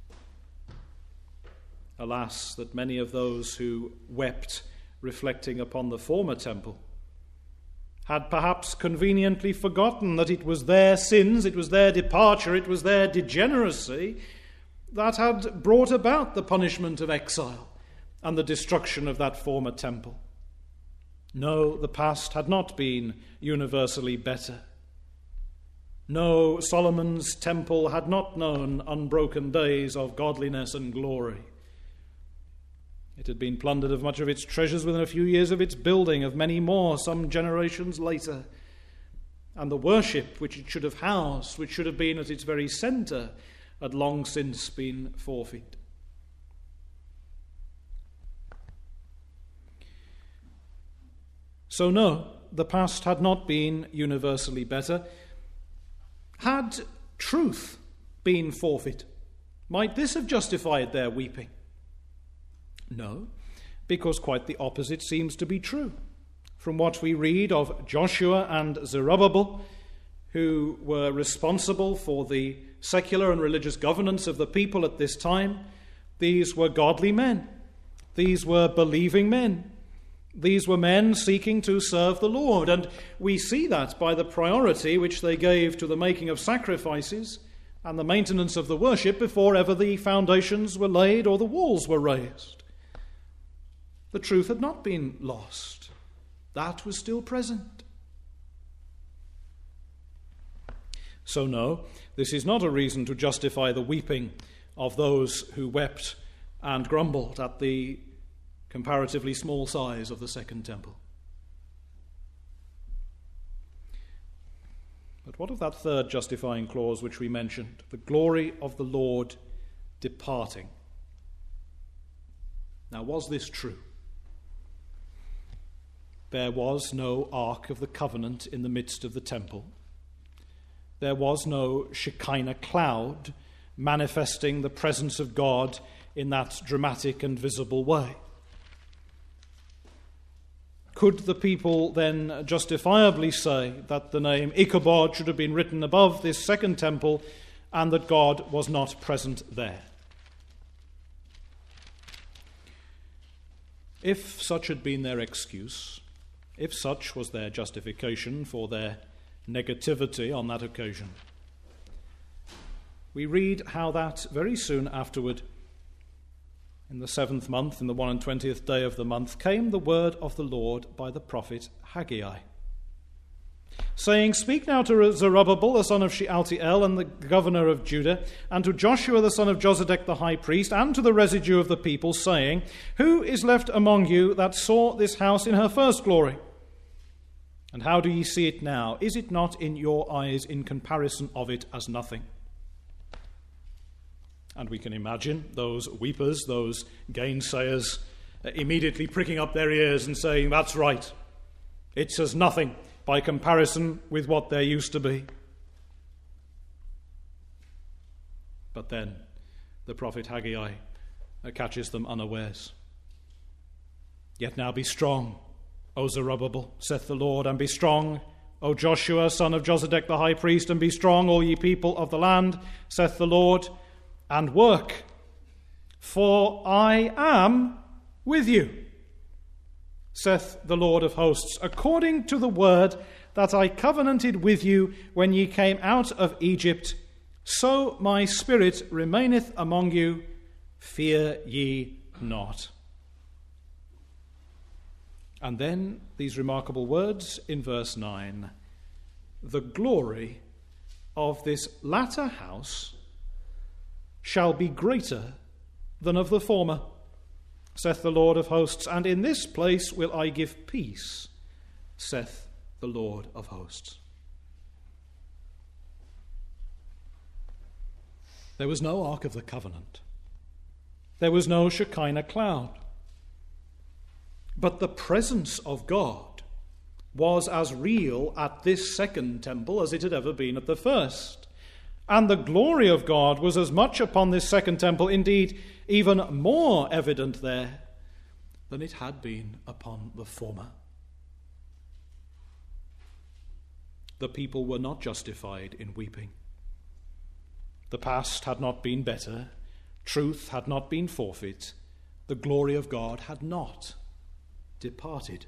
Alas, that many of those who wept reflecting upon the former temple had perhaps conveniently forgotten that it was their sins, it was their departure, it was their degeneracy that had brought about the punishment of exile and the destruction of that former temple. No, the past had not been universally better. No, Solomon's temple had not known unbroken days of godliness and glory. It had been plundered of much of its treasures within a few years of its building, of many more some generations later. And the worship which it should have housed, which should have been at its very centre, had long since been forfeit. So no, the past had not been universally better. Had truth been forfeit, might this have justified their weeping? No, because quite the opposite seems to be true. From what we read of Joshua and Zerubbabel, who were responsible for the secular and religious governance of the people at this time, these were godly men. These were believing men. These were men seeking to serve the Lord, and we see that by the priority which they gave to the making of sacrifices and the maintenance of the worship before ever the foundations were laid or the walls were raised. The truth had not been lost. That was still present. So no, this is not a reason to justify the weeping of those who wept and grumbled at the comparatively small size of the Second Temple. But what of that third justifying clause which we mentioned, the glory of the Lord departing? Now, was this true? There was no Ark of the Covenant in the midst of the temple. There was no Shekinah cloud manifesting the presence of God in that dramatic and visible way. Could the people then justifiably say that the name Ichabod should have been written above this second temple and that God was not present there? If such had been their excuse, if such was their justification for their negativity on that occasion, we read how that very soon afterward, in the 7th month, in the 21st day of the month, came the word of the Lord by the prophet Haggai, saying, "Speak now to Zerubbabel, the son of Shealtiel, and the governor of Judah, and to Joshua, the son of Josedek, the high priest, and to the residue of the people, saying, Who is left among you that saw this house in her first glory? And how do ye see it now? Is it not in your eyes in comparison of it as nothing?" And we can imagine those weepers, those gainsayers, immediately pricking up their ears and saying, "That's right. It's as nothing by comparison with what there used to be." But then the prophet Haggai catches them unawares. "Yet now be strong, O Zerubbabel, saith the Lord, and be strong, O Joshua, son of Josedek the high priest, and be strong, all ye people of the land, saith the Lord, and work, for I am with you, saith the Lord of hosts, according to the word that I covenanted with you when ye came out of Egypt, so my spirit remaineth among you, fear ye not." And then these remarkable words in verse 9, "The glory of this latter house shall be greater than of the former, saith the Lord of hosts, and in this place will I give peace, saith the Lord of hosts." There was no Ark of the Covenant. There was no Shekinah cloud. But the presence of God was as real at this second temple as it had ever been at the first. And the glory of God was as much upon this second temple, indeed even more evident there, than it had been upon the former. The people were not justified in weeping. The past had not been better. Truth had not been forfeit. The glory of God had not departed.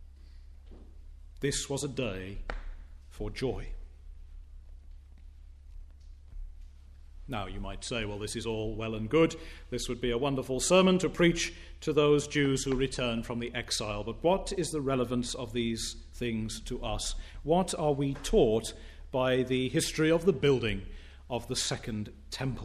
This was a day for joy. Now, you might say, well, this is all well and good. This would be a wonderful sermon to preach to those Jews who return from the exile. But what is the relevance of these things to us? What are we taught by the history of the building of the Second Temple?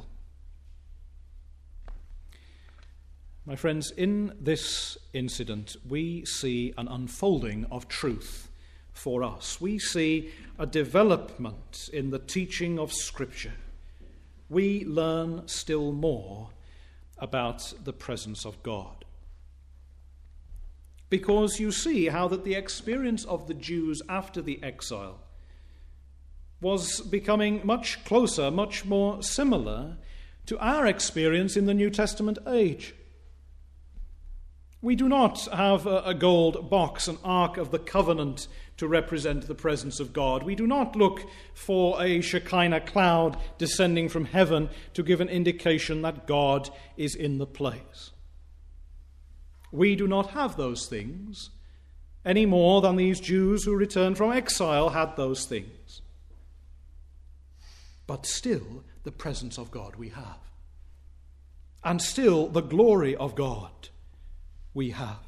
My friends, in this incident, we see an unfolding of truth for us. We see a development in the teaching of Scripture. We learn still more about the presence of God. Because you see how that the experience of the Jews after the exile was becoming much closer, much more similar to our experience in the New Testament age. We do not have a gold box, an Ark of the Covenant, to represent the presence of God. We do not look for a Shekinah cloud descending from heaven to give an indication that God is in the place. We do not have those things any more than these Jews who returned from exile had those things. But still, the presence of God we have. And still, the glory of God we have.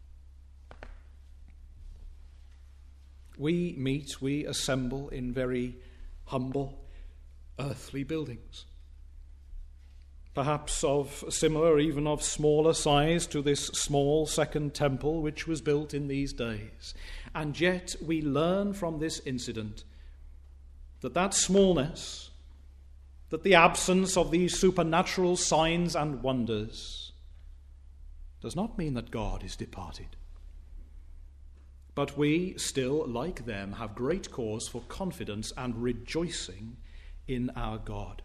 We meet, we assemble in very humble earthly buildings, perhaps of similar, even of smaller size to this small second temple which was built in these days. And yet we learn from this incident that smallness, that the absence of these supernatural signs and wonders does not mean that God is departed. But we still, like them, have great cause for confidence and rejoicing in our God.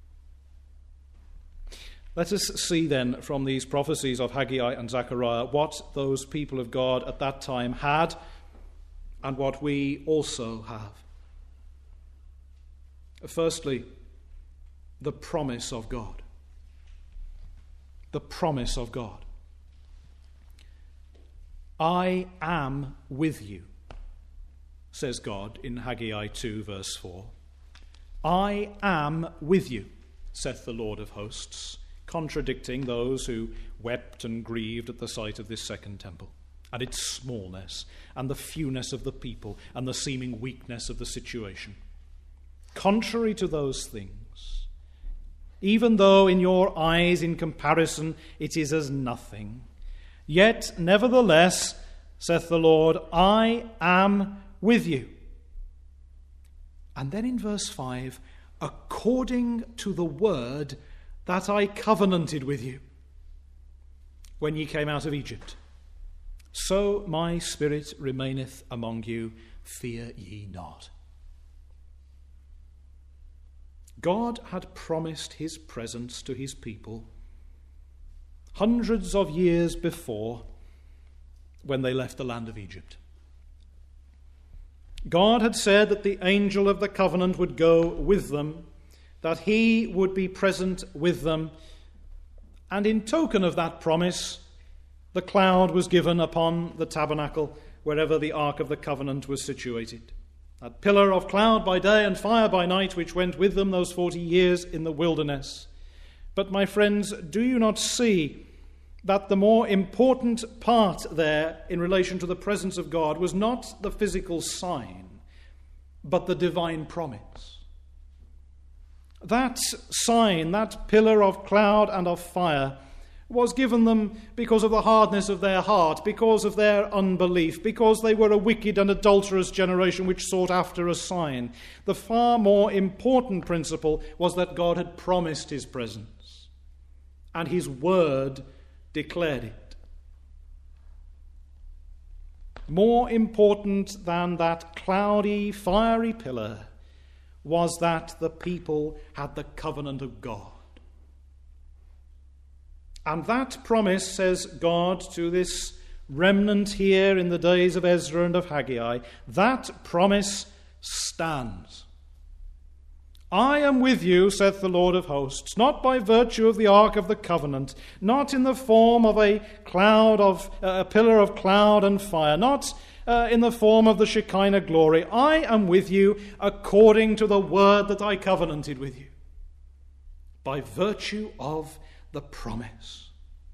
Let us see then from these prophecies of Haggai and Zechariah what those people of God at that time had and what we also have. Firstly, the promise of God. The promise of God. I am with you, says God in Haggai 2, verse 4. I am with you, saith the Lord of hosts, contradicting those who wept and grieved at the sight of this second temple, and its smallness, and the fewness of the people, and the seeming weakness of the situation. Contrary to those things, even though in your eyes in comparison it is as nothing, yet, nevertheless, saith the Lord, I am with you. And then in verse 5, according to the word that I covenanted with you when ye came out of Egypt, so my spirit remaineth among you, fear ye not. God had promised his presence to his people hundreds of years before, when they left the land of Egypt. God had said that the angel of the covenant would go with them, that he would be present with them, and in token of that promise, the cloud was given upon the tabernacle wherever the Ark of the Covenant was situated. That pillar of cloud by day and fire by night which went with them those 40 years in the wilderness. But my friends, do you not see that the more important part there in relation to the presence of God was not the physical sign, but the divine promise? That sign, that pillar of cloud and of fire, was given them because of the hardness of their heart, because of their unbelief, because they were a wicked and adulterous generation which sought after a sign. The far more important principle was that God had promised his presence, and his word declared it. More important than that cloudy, fiery pillar was that the people had the covenant of God. And that promise, says God to this remnant here in the days of Ezra and of Haggai, that promise stands. I am with you, saith the Lord of hosts, not by virtue of the ark of the covenant, not in the form of a pillar of cloud and fire, not in the form of the Shekinah glory. I am with you according to the word that I covenanted with you. by virtue of the promise.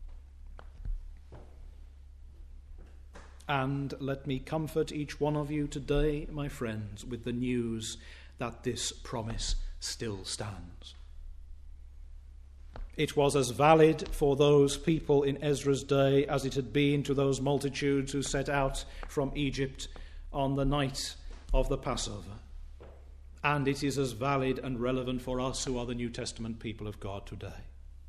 And let me comfort each one of you today, my friends, with the news that this promise still stands. It was as valid for those people in Ezra's day as it had been to those multitudes who set out from Egypt on the night of the Passover. And it is as valid and relevant for us who are the New Testament people of God today.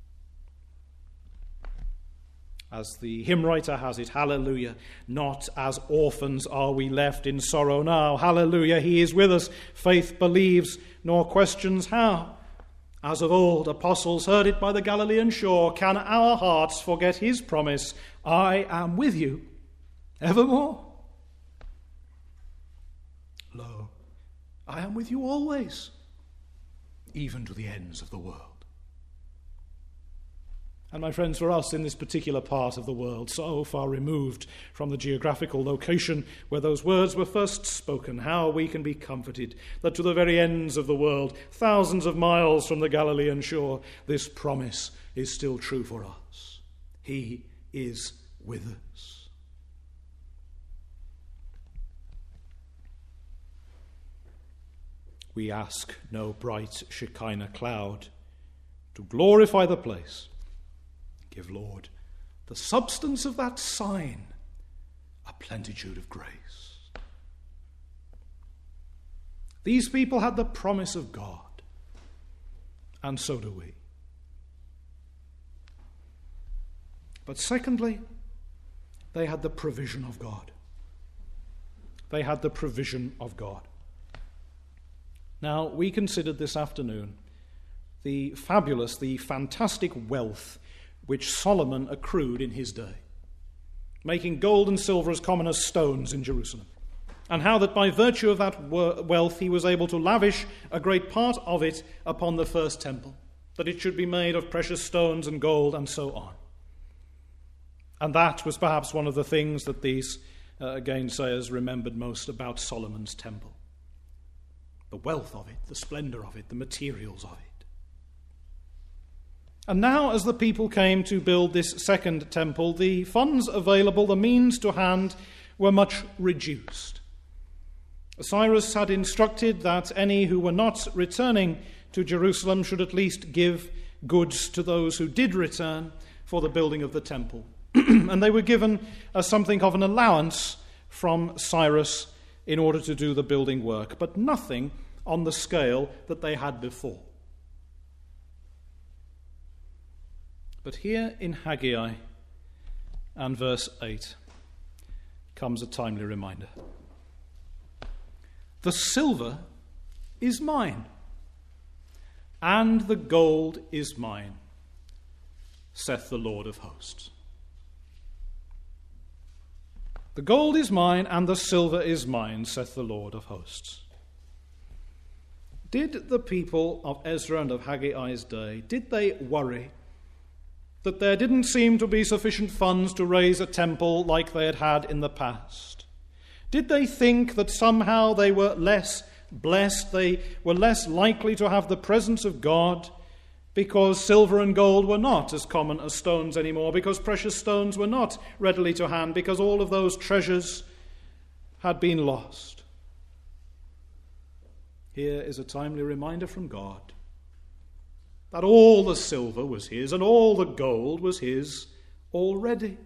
As the hymn writer has it, hallelujah, not as orphans are we left in sorrow now. Hallelujah, he is with us. Faith believes, nor questions how. As of old, apostles heard it by the Galilean shore, can our hearts forget his promise, I am with you evermore? Lo, I am with you always, even to the ends of the world. And my friends, for us in this particular part of the world, so far removed from the geographical location where those words were first spoken, how we can be comforted that to the very ends of the world, thousands of miles from the Galilean shore, this promise is still true for us. He is with us. We ask no bright Shekinah cloud to glorify the place. Give, Lord, the substance of that sign, a plenitude of grace. These people had the promise of God, and so do we. But secondly, they had the provision of God. They had the provision of God. Now, we considered this afternoon the fabulous, the fantastic wealth which Solomon accrued in his day, making gold and silver as common as stones in Jerusalem, and how that by virtue of that wealth he was able to lavish a great part of it upon the first temple, that it should be made of precious stones and gold and so on. And that was perhaps one of the things that these gainsayers remembered most about Solomon's temple. The wealth of it, the splendor of it, the materials of it. And now, as the people came to build this second temple, the funds available, the means to hand, were much reduced. Cyrus had instructed that any who were not returning to Jerusalem should at least give goods to those who did return for the building of the temple. And they were given something of an allowance from Cyrus in order to do the building work, but nothing on the scale that they had before. But here in Haggai and verse 8 comes a timely reminder. The silver is mine, and the gold is mine, saith the Lord of hosts. The gold is mine, and the silver is mine, saith the Lord of hosts. Did the people of Ezra and of Haggai's day, did they worry that there didn't seem to be sufficient funds to raise a temple like they had had in the past? Did they think that somehow they were less blessed, they were less likely to have the presence of God because silver and gold were not as common as stones anymore, because precious stones were not readily to hand, because all of those treasures had been lost? Here is a timely reminder from God that all the silver was his and all the gold was his already.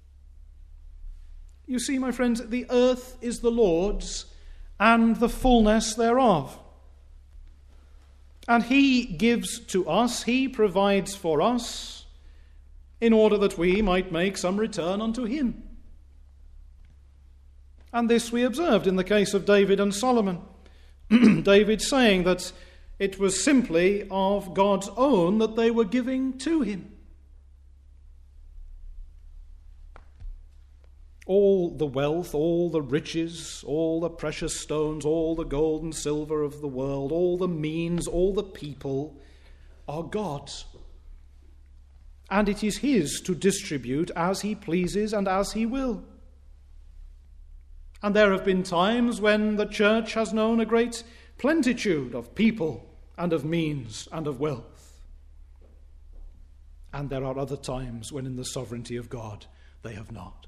You see, my friends, the earth is the Lord's and the fullness thereof. And he gives to us, he provides for us, in order that we might make some return unto him. And this we observed in the case of David and Solomon. David saying that it was simply of God's own that they were giving to him. All the wealth, all the riches, all the precious stones, all the gold and silver of the world, all the means, all the people are God's. And it is his to distribute as he pleases and as he will. And there have been times when the church has known a great plenitude of people and of means and of wealth. and there are other times when in the sovereignty of God they have not.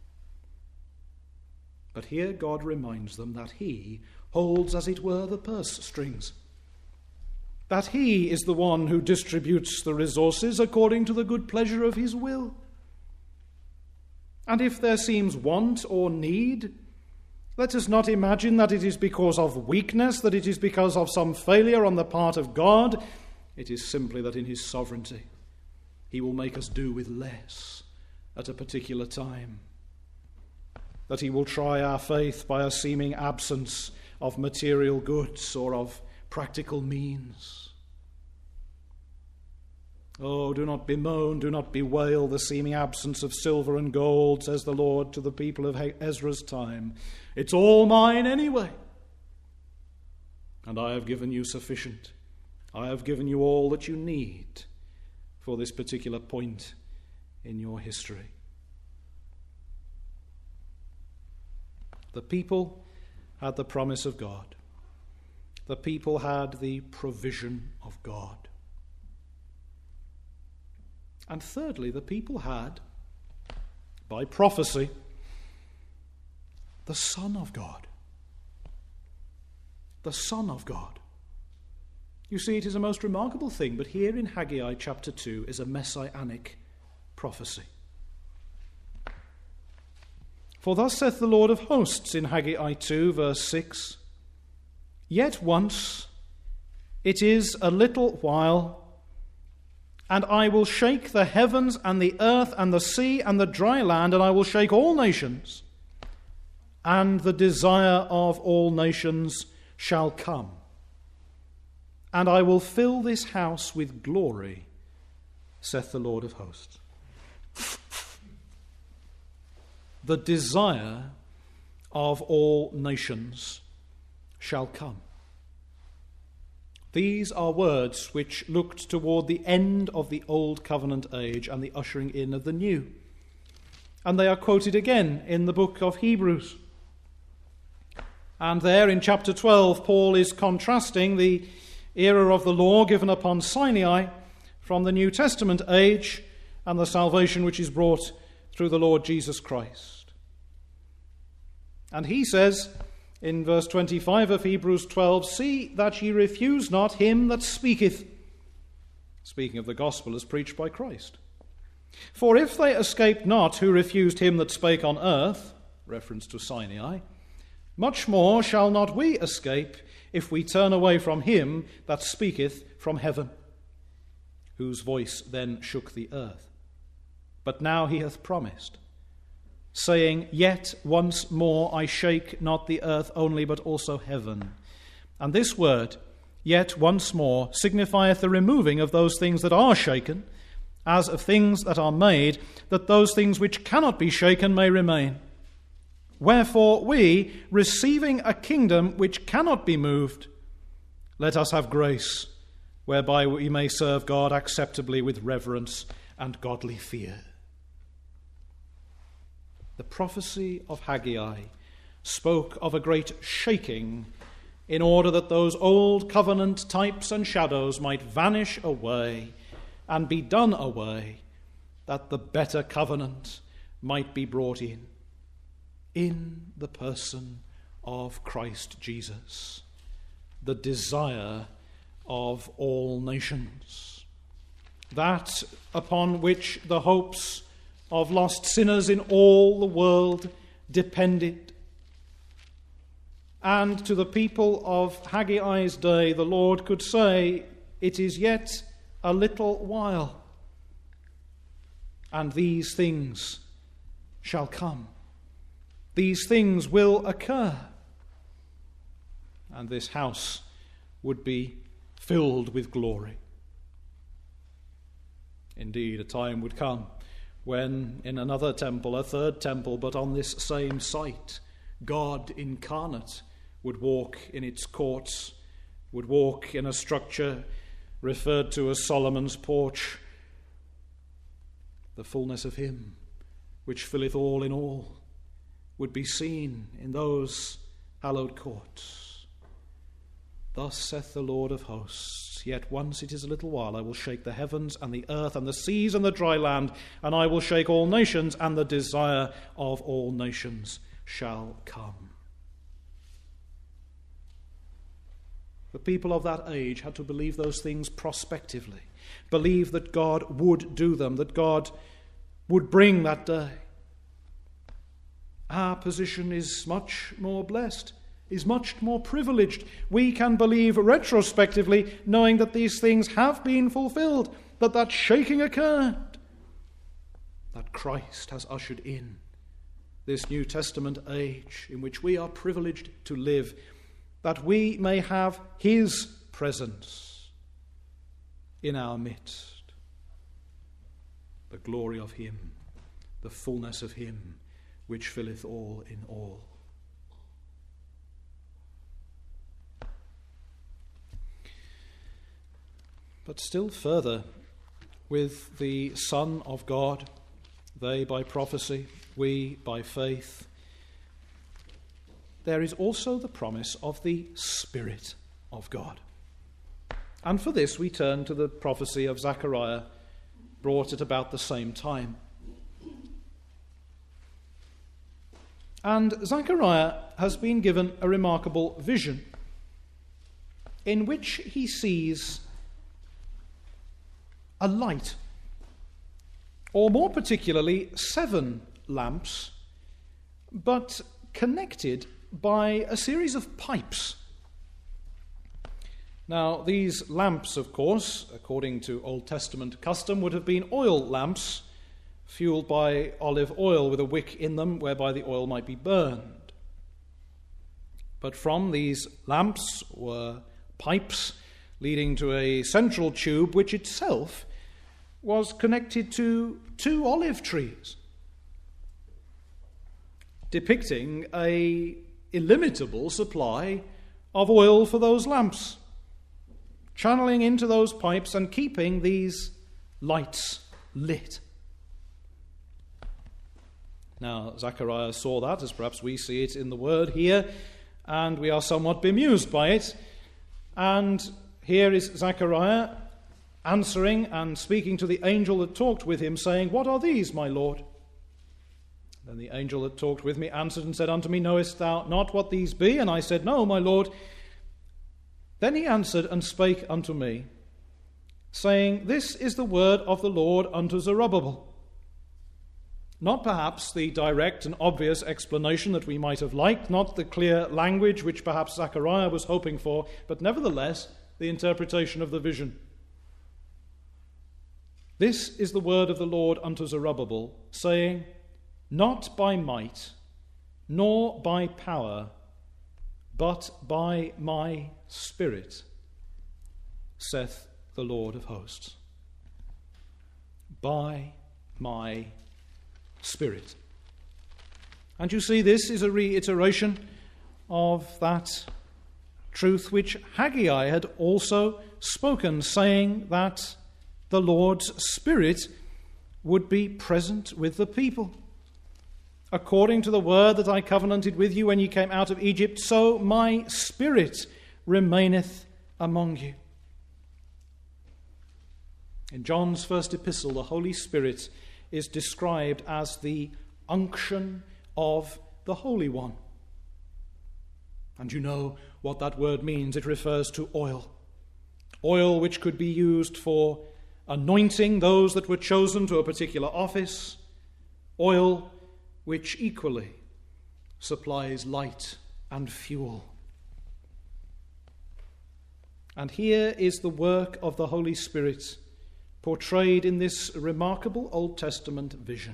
But here God reminds them that he holds, as it were, the purse strings, that he is the one who distributes the resources according to the good pleasure of his will. And if there seems want or need, let us not imagine that it is because of weakness, that it is because of some failure on the part of God. It is simply that in his sovereignty he will make us do with less at a particular time, that he will try our faith by a seeming absence of material goods or of practical means. Oh, do not bemoan, do not bewail the seeming absence of silver and gold, says the Lord to the people of Ezra's time. It's all mine anyway. And I have given you sufficient. I have given you all that you need for this particular point in your history. The people had the promise of God. The people had the provision of God. And thirdly, the people had, by prophecy, the Son of God. The Son of God. You see, it is a most remarkable thing, but here in Haggai chapter 2 is a messianic prophecy. For thus saith the Lord of hosts in Haggai 2, verse 6, Yet once, it is a little while, and I will shake the heavens and the earth and the sea and the dry land, and I will shake all nations, and the desire of all nations shall come. And I will fill this house with glory, saith the Lord of hosts. The desire of all nations shall come. These are words which looked toward the end of the Old Covenant age and the ushering in of the New. And they are quoted again in the book of Hebrews. And there in chapter 12, Paul is contrasting the era of the law given upon Sinai from the New Testament age and the salvation which is brought through the Lord Jesus Christ. And he says in verse 25 of Hebrews 12, See that ye refuse not him that speaketh, speaking of the gospel as preached by Christ. For if they escaped not who refused him that spake on earth, reference to Sinai, much more shall not we escape if we turn away from him that speaketh from heaven, whose voice then shook the earth. But now he hath promised, saying, Yet once more I shake not the earth only, but also heaven. And this word, yet once more, signifieth the removing of those things that are shaken, as of things that are made, that those things which cannot be shaken may remain. Wherefore we, receiving a kingdom which cannot be moved, let us have grace, whereby we may serve God acceptably with reverence and godly fear. The prophecy of Haggai spoke of a great shaking in order that those old covenant types and shadows might vanish away and be done away, that the better covenant might be brought in the person of Christ Jesus, the desire of all nations, that upon which the hopes of lost sinners in all the world depended. And to the people of Haggai's day, the Lord could say, It is yet a little while, and these things shall come. These things will occur, and this house would be filled with glory. Indeed, a time would come when in another temple, a third temple, but on this same site, God incarnate would walk in its courts, would walk in a structure referred to as Solomon's porch, the fullness of him, which filleth all in all, would be seen in those hallowed courts. Thus saith the Lord of hosts, Yet once it is a little while, I will shake the heavens and the earth and the seas and the dry land, and I will shake all nations, and the desire of all nations shall come. The people of that age had to believe those things prospectively, believe that God would do them, that God would bring that day. Our position is much more blessed, is much more privileged. We can believe retrospectively, knowing that these things have been fulfilled, that shaking occurred, that Christ has ushered in this New Testament age in which we are privileged to live, that we may have his presence in our midst. The glory of him, the fullness of him, which filleth all in all. But still further, with the Son of God, they by prophecy, we by faith, there is also the promise of the Spirit of God. And for this we turn to the prophecy of Zechariah, brought at about the same time. And Zechariah has been given a remarkable vision in which he sees a light, or more particularly 7 lamps, but connected by a series of pipes. Now, these lamps, of course, according to Old Testament custom, would have been oil lamps, fueled by olive oil with a wick in them whereby the oil might be burned. But from these lamps were pipes leading to a central tube which itself was connected to 2 olive trees, depicting an illimitable supply of oil for those lamps, channeling into those pipes and keeping these lights lit. Now, Zechariah saw that, as perhaps we see it in the word here, and we are somewhat bemused by it. And here is Zechariah answering and speaking to the angel that talked with him, saying, "What are these, my Lord?" Then the angel that talked with me answered and said unto me, "Knowest thou not what these be?" And I said, "No, my Lord." Then he answered and spake unto me, saying, "This is the word of the Lord unto Zerubbabel." Not perhaps the direct and obvious explanation that we might have liked, not the clear language which perhaps Zechariah was hoping for, but nevertheless the interpretation of the vision. "This is the word of the Lord unto Zerubbabel, saying, Not by might, nor by power, but by my Spirit, saith the Lord of hosts." By my Spirit. And you see, this is a reiteration of that truth which Haggai had also spoken, saying that the Lord's Spirit would be present with the people. "According to the word that I covenanted with you when you came out of Egypt, so my Spirit remaineth among you." In John's first epistle, the Holy Spirit is described as the unction of the Holy One. And you know what that word means. It refers to oil. Oil which could be used for anointing those that were chosen to a particular office. Oil which equally supplies light and fuel. And here is the work of the Holy Spirit portrayed in this remarkable Old Testament vision.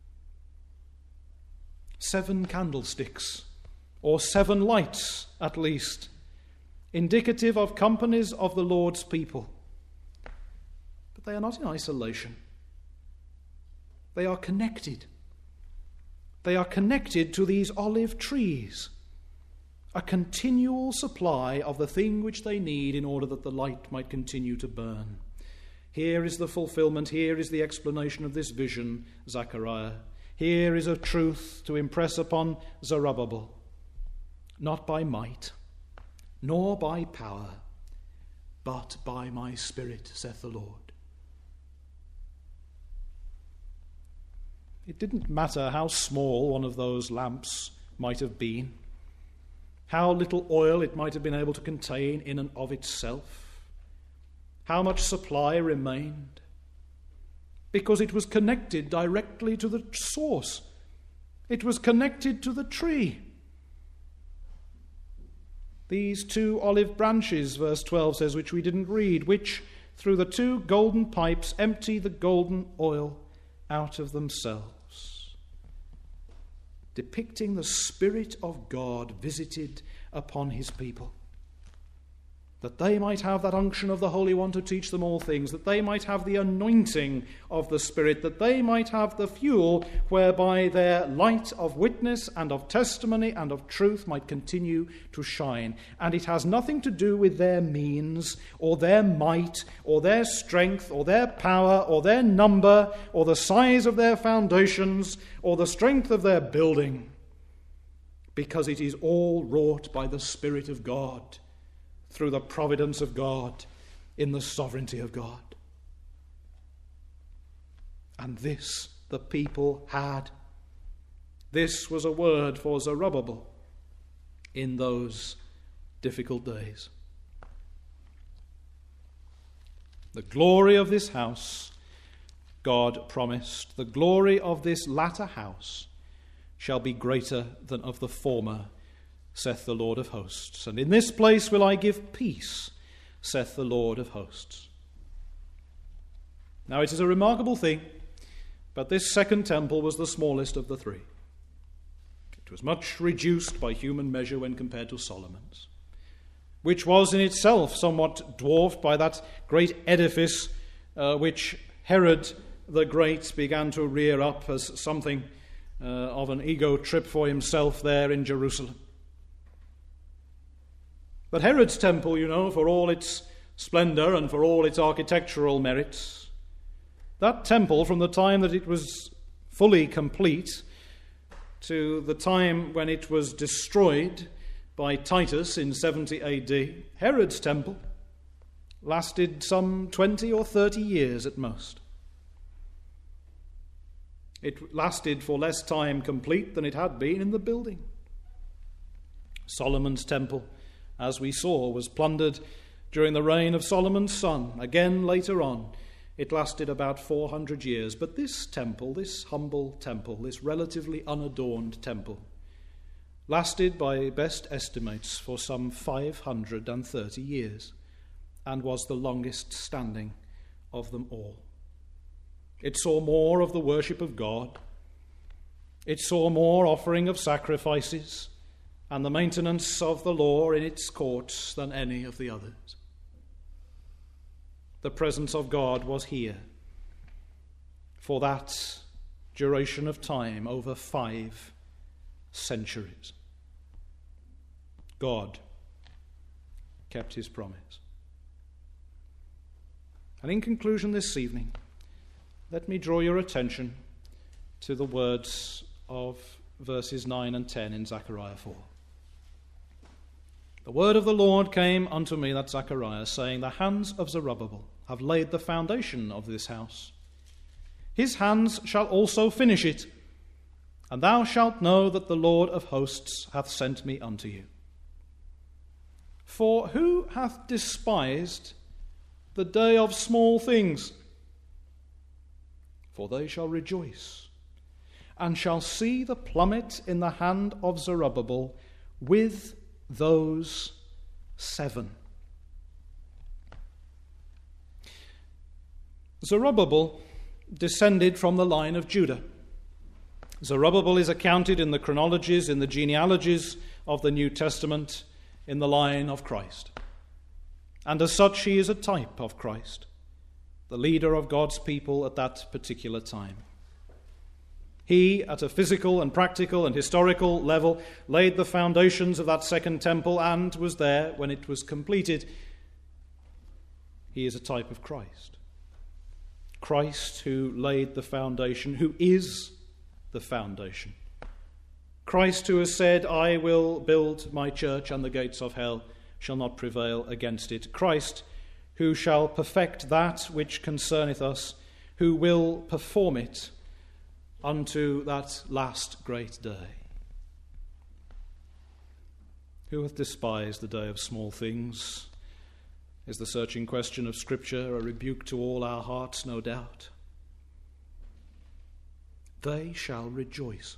7 candlesticks, or 7 lights at least, indicative of companies of the Lord's people. But they are not in isolation. They are connected. They are connected to these olive trees, a continual supply of the thing which they need in order that the light might continue to burn. Here is the fulfillment, here is the explanation of this vision, Zechariah. Here is a truth to impress upon Zerubbabel. Not by might, nor by power, but by my Spirit, saith the Lord. It didn't matter how small one of those lamps might have been, how little oil it might have been able to contain in and of itself, how much supply remained, because it was connected directly to the source. It was connected to the tree. These 2 olive branches, verse 12 says, which we didn't read, which through the 2 golden pipes empty the golden oil out of themselves, depicting the Spirit of God visited upon his people, that they might have that unction of the Holy One to teach them all things, that they might have the anointing of the Spirit, that they might have the fuel whereby their light of witness and of testimony and of truth might continue to shine. And it has nothing to do with their means or their might or their strength or their power or their number or the size of their foundations or the strength of their building, because it is all wrought by the Spirit of God, through the providence of God, in the sovereignty of God. And this the people had. This was a word for Zerubbabel in those difficult days. The glory of this house, God promised, the glory of this latter house shall be greater than of the former, saith the Lord of hosts. And in this place will I give peace, saith the Lord of hosts. Now it is a remarkable thing, but this second temple was the smallest of the 3. It was much reduced by human measure when compared to Solomon's, which was in itself somewhat dwarfed by that great edifice which Herod the Great began to rear up as something of an ego trip for himself there in Jerusalem. But Herod's temple, you know, for all its splendor and for all its architectural merits, that temple, from the time that it was fully complete to the time when it was destroyed by Titus in 70 AD, Herod's temple lasted some 20 or 30 years at most. It lasted for less time complete than it had been in the building. Solomon's temple, as we saw, was plundered during the reign of Solomon's son. Again, later on, it lasted about 400 years. But this temple, this humble temple, this relatively unadorned temple, lasted by best estimates for some 530 years and was the longest standing of them all. It saw more of the worship of God. It saw more offering of sacrifices and the maintenance of the law in its courts than any of the others. The presence of God was here for that duration of time, over 5 centuries. God kept his promise. And in conclusion this evening, let me draw your attention to the words of verses 9 and 10 in Zechariah 4. The word of the Lord came unto me, that's Zechariah, saying, the hands of Zerubbabel have laid the foundation of this house. His hands shall also finish it, and thou shalt know that the Lord of hosts hath sent me unto you. For who hath despised the day of small things? For they shall rejoice, and shall see the plummet in the hand of Zerubbabel with those 7. Zerubbabel descended from the line of Judah. Zerubbabel is accounted in the chronologies, in the genealogies of the New Testament, in the line of Christ. And as such, he is a type of Christ, the leader of God's people at that particular time. He, at a physical and practical and historical level, laid the foundations of that second temple and was there when it was completed. He is a type of Christ. Christ who laid the foundation, who is the foundation. Christ who has said, I will build my church and the gates of hell shall not prevail against it. Christ who shall perfect that which concerneth us, who will perform it unto that last great day. Who hath despised the day of small things? Is the searching question of Scripture a rebuke to all our hearts? No doubt. They shall rejoice.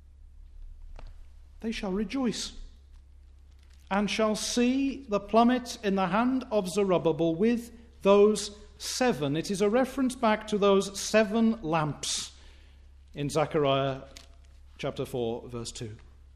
They shall rejoice, and shall see the plummet in the hand of Zerubbabel with those 7. It is a reference back to those 7 lamps in Zechariah chapter 4, verse 2.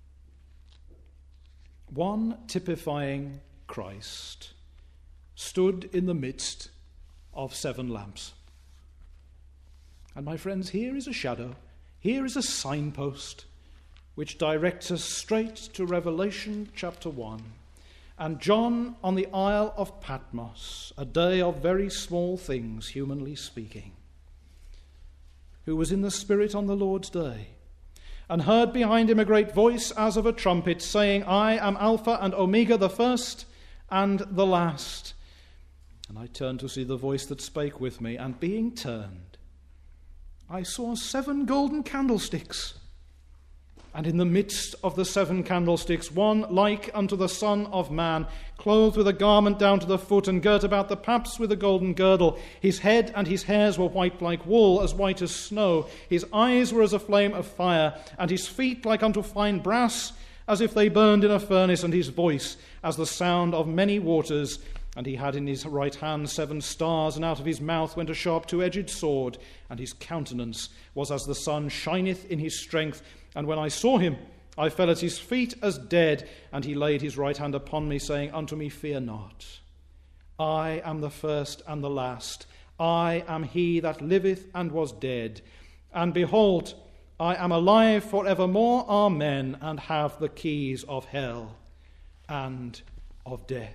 One typifying Christ stood in the midst of 7 lamps. And my friends, here is a shadow, here is a signpost which directs us straight to Revelation chapter 1. And John on the Isle of Patmos, a day of very small things, humanly speaking, who was in the Spirit on the Lord's day, and heard behind him a great voice as of a trumpet, saying, I am Alpha and Omega, the first and the last. And I turned to see the voice that spake with me, and being turned, I saw 7 golden candlesticks, and in the midst of the 7 candlesticks, one like unto the Son of Man, clothed with a garment down to the foot, and girt about the paps with a golden girdle. His head and his hairs were white like wool, as white as snow. His eyes were as a flame of fire, and his feet like unto fine brass, as if they burned in a furnace, and his voice as the sound of many waters. And he had in his right hand 7 stars, and out of his mouth went a sharp 2-edged sword, and his countenance was as the sun shineth in his strength. And when I saw him, I fell at his feet as dead, and he laid his right hand upon me, saying unto me, Fear not. I am the first and the last. I am he that liveth and was dead. And behold, I am alive for evermore, amen, and have the keys of hell and of death.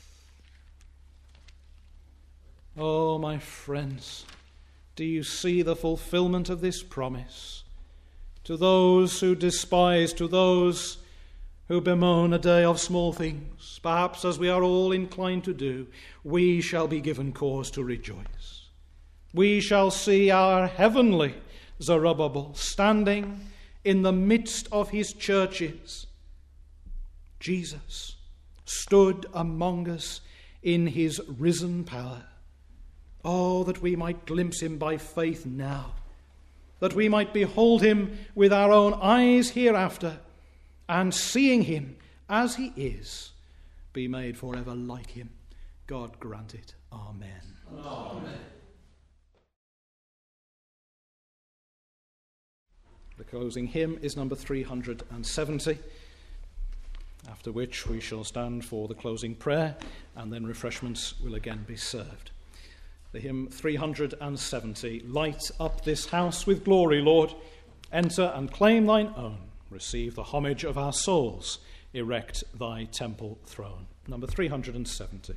Oh, my friends, do you see the fulfillment of this promise? To those who despise, to those who bemoan a day of small things, perhaps as we are all inclined to do, we shall be given cause to rejoice. We shall see our heavenly Zerubbabel standing in the midst of his churches. Jesus stood among us in his risen power. Oh, that we might glimpse him by faith now, that we might behold him with our own eyes hereafter, and seeing him as he is, be made forever like him. God grant it. Amen. Amen. The closing hymn is number 370, after which we shall stand for the closing prayer, and then refreshments will again be served. The hymn 370, Light up this house with glory, Lord. Enter and claim thine own. Receive the homage of our souls. Erect thy temple throne. Number 370.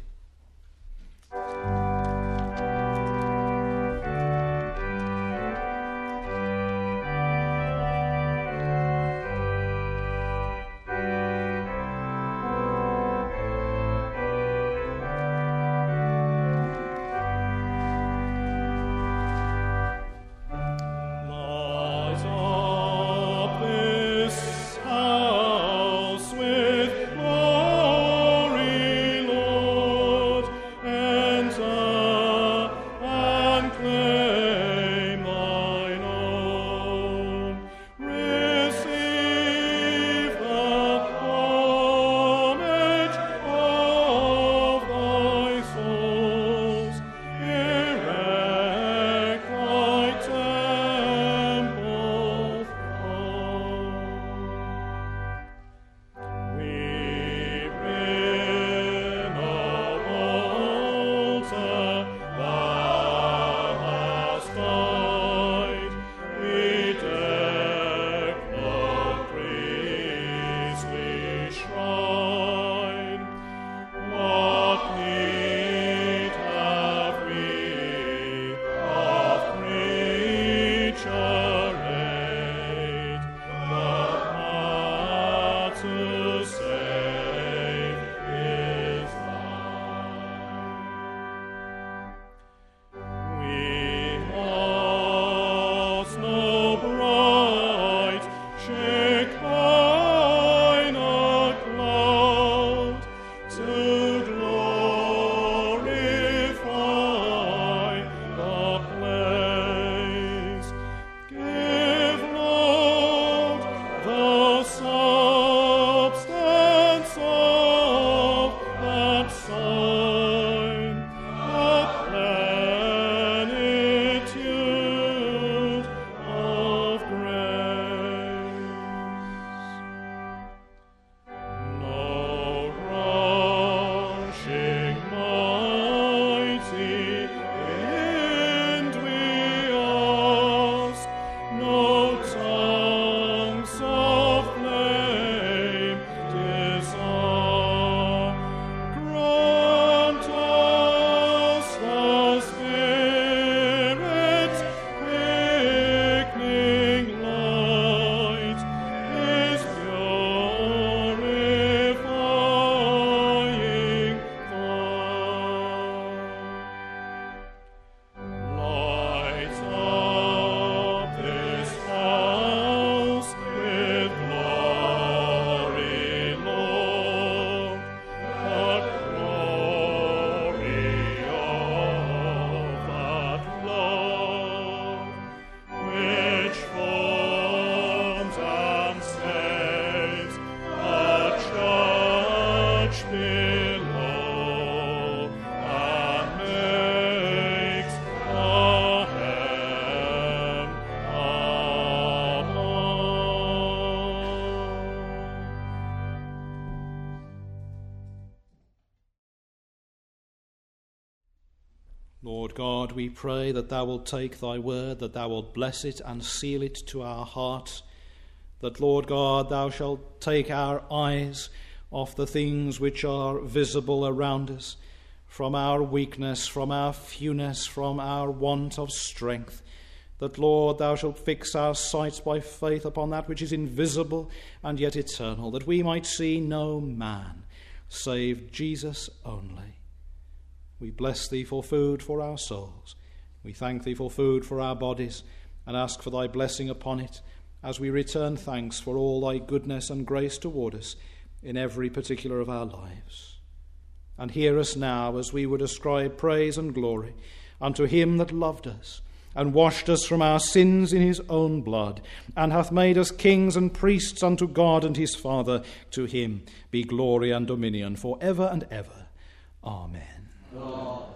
Lord God, we pray that thou wilt take thy word, that thou wilt bless it and seal it to our hearts, that, Lord God, thou shalt take our eyes off the things which are visible around us, from our weakness, from our fewness, from our want of strength, that, Lord, thou shalt fix our sights by faith upon that which is invisible and yet eternal, that we might see no man save Jesus only. We bless thee for food for our souls. We thank thee for food for our bodies and ask for thy blessing upon it as we return thanks for all thy goodness and grace toward us in every particular of our lives. And hear us now as we would ascribe praise and glory unto him that loved us and washed us from our sins in his own blood, and hath made us kings and priests unto God and his Father. To him be glory and dominion for ever and ever. Amen. Amen.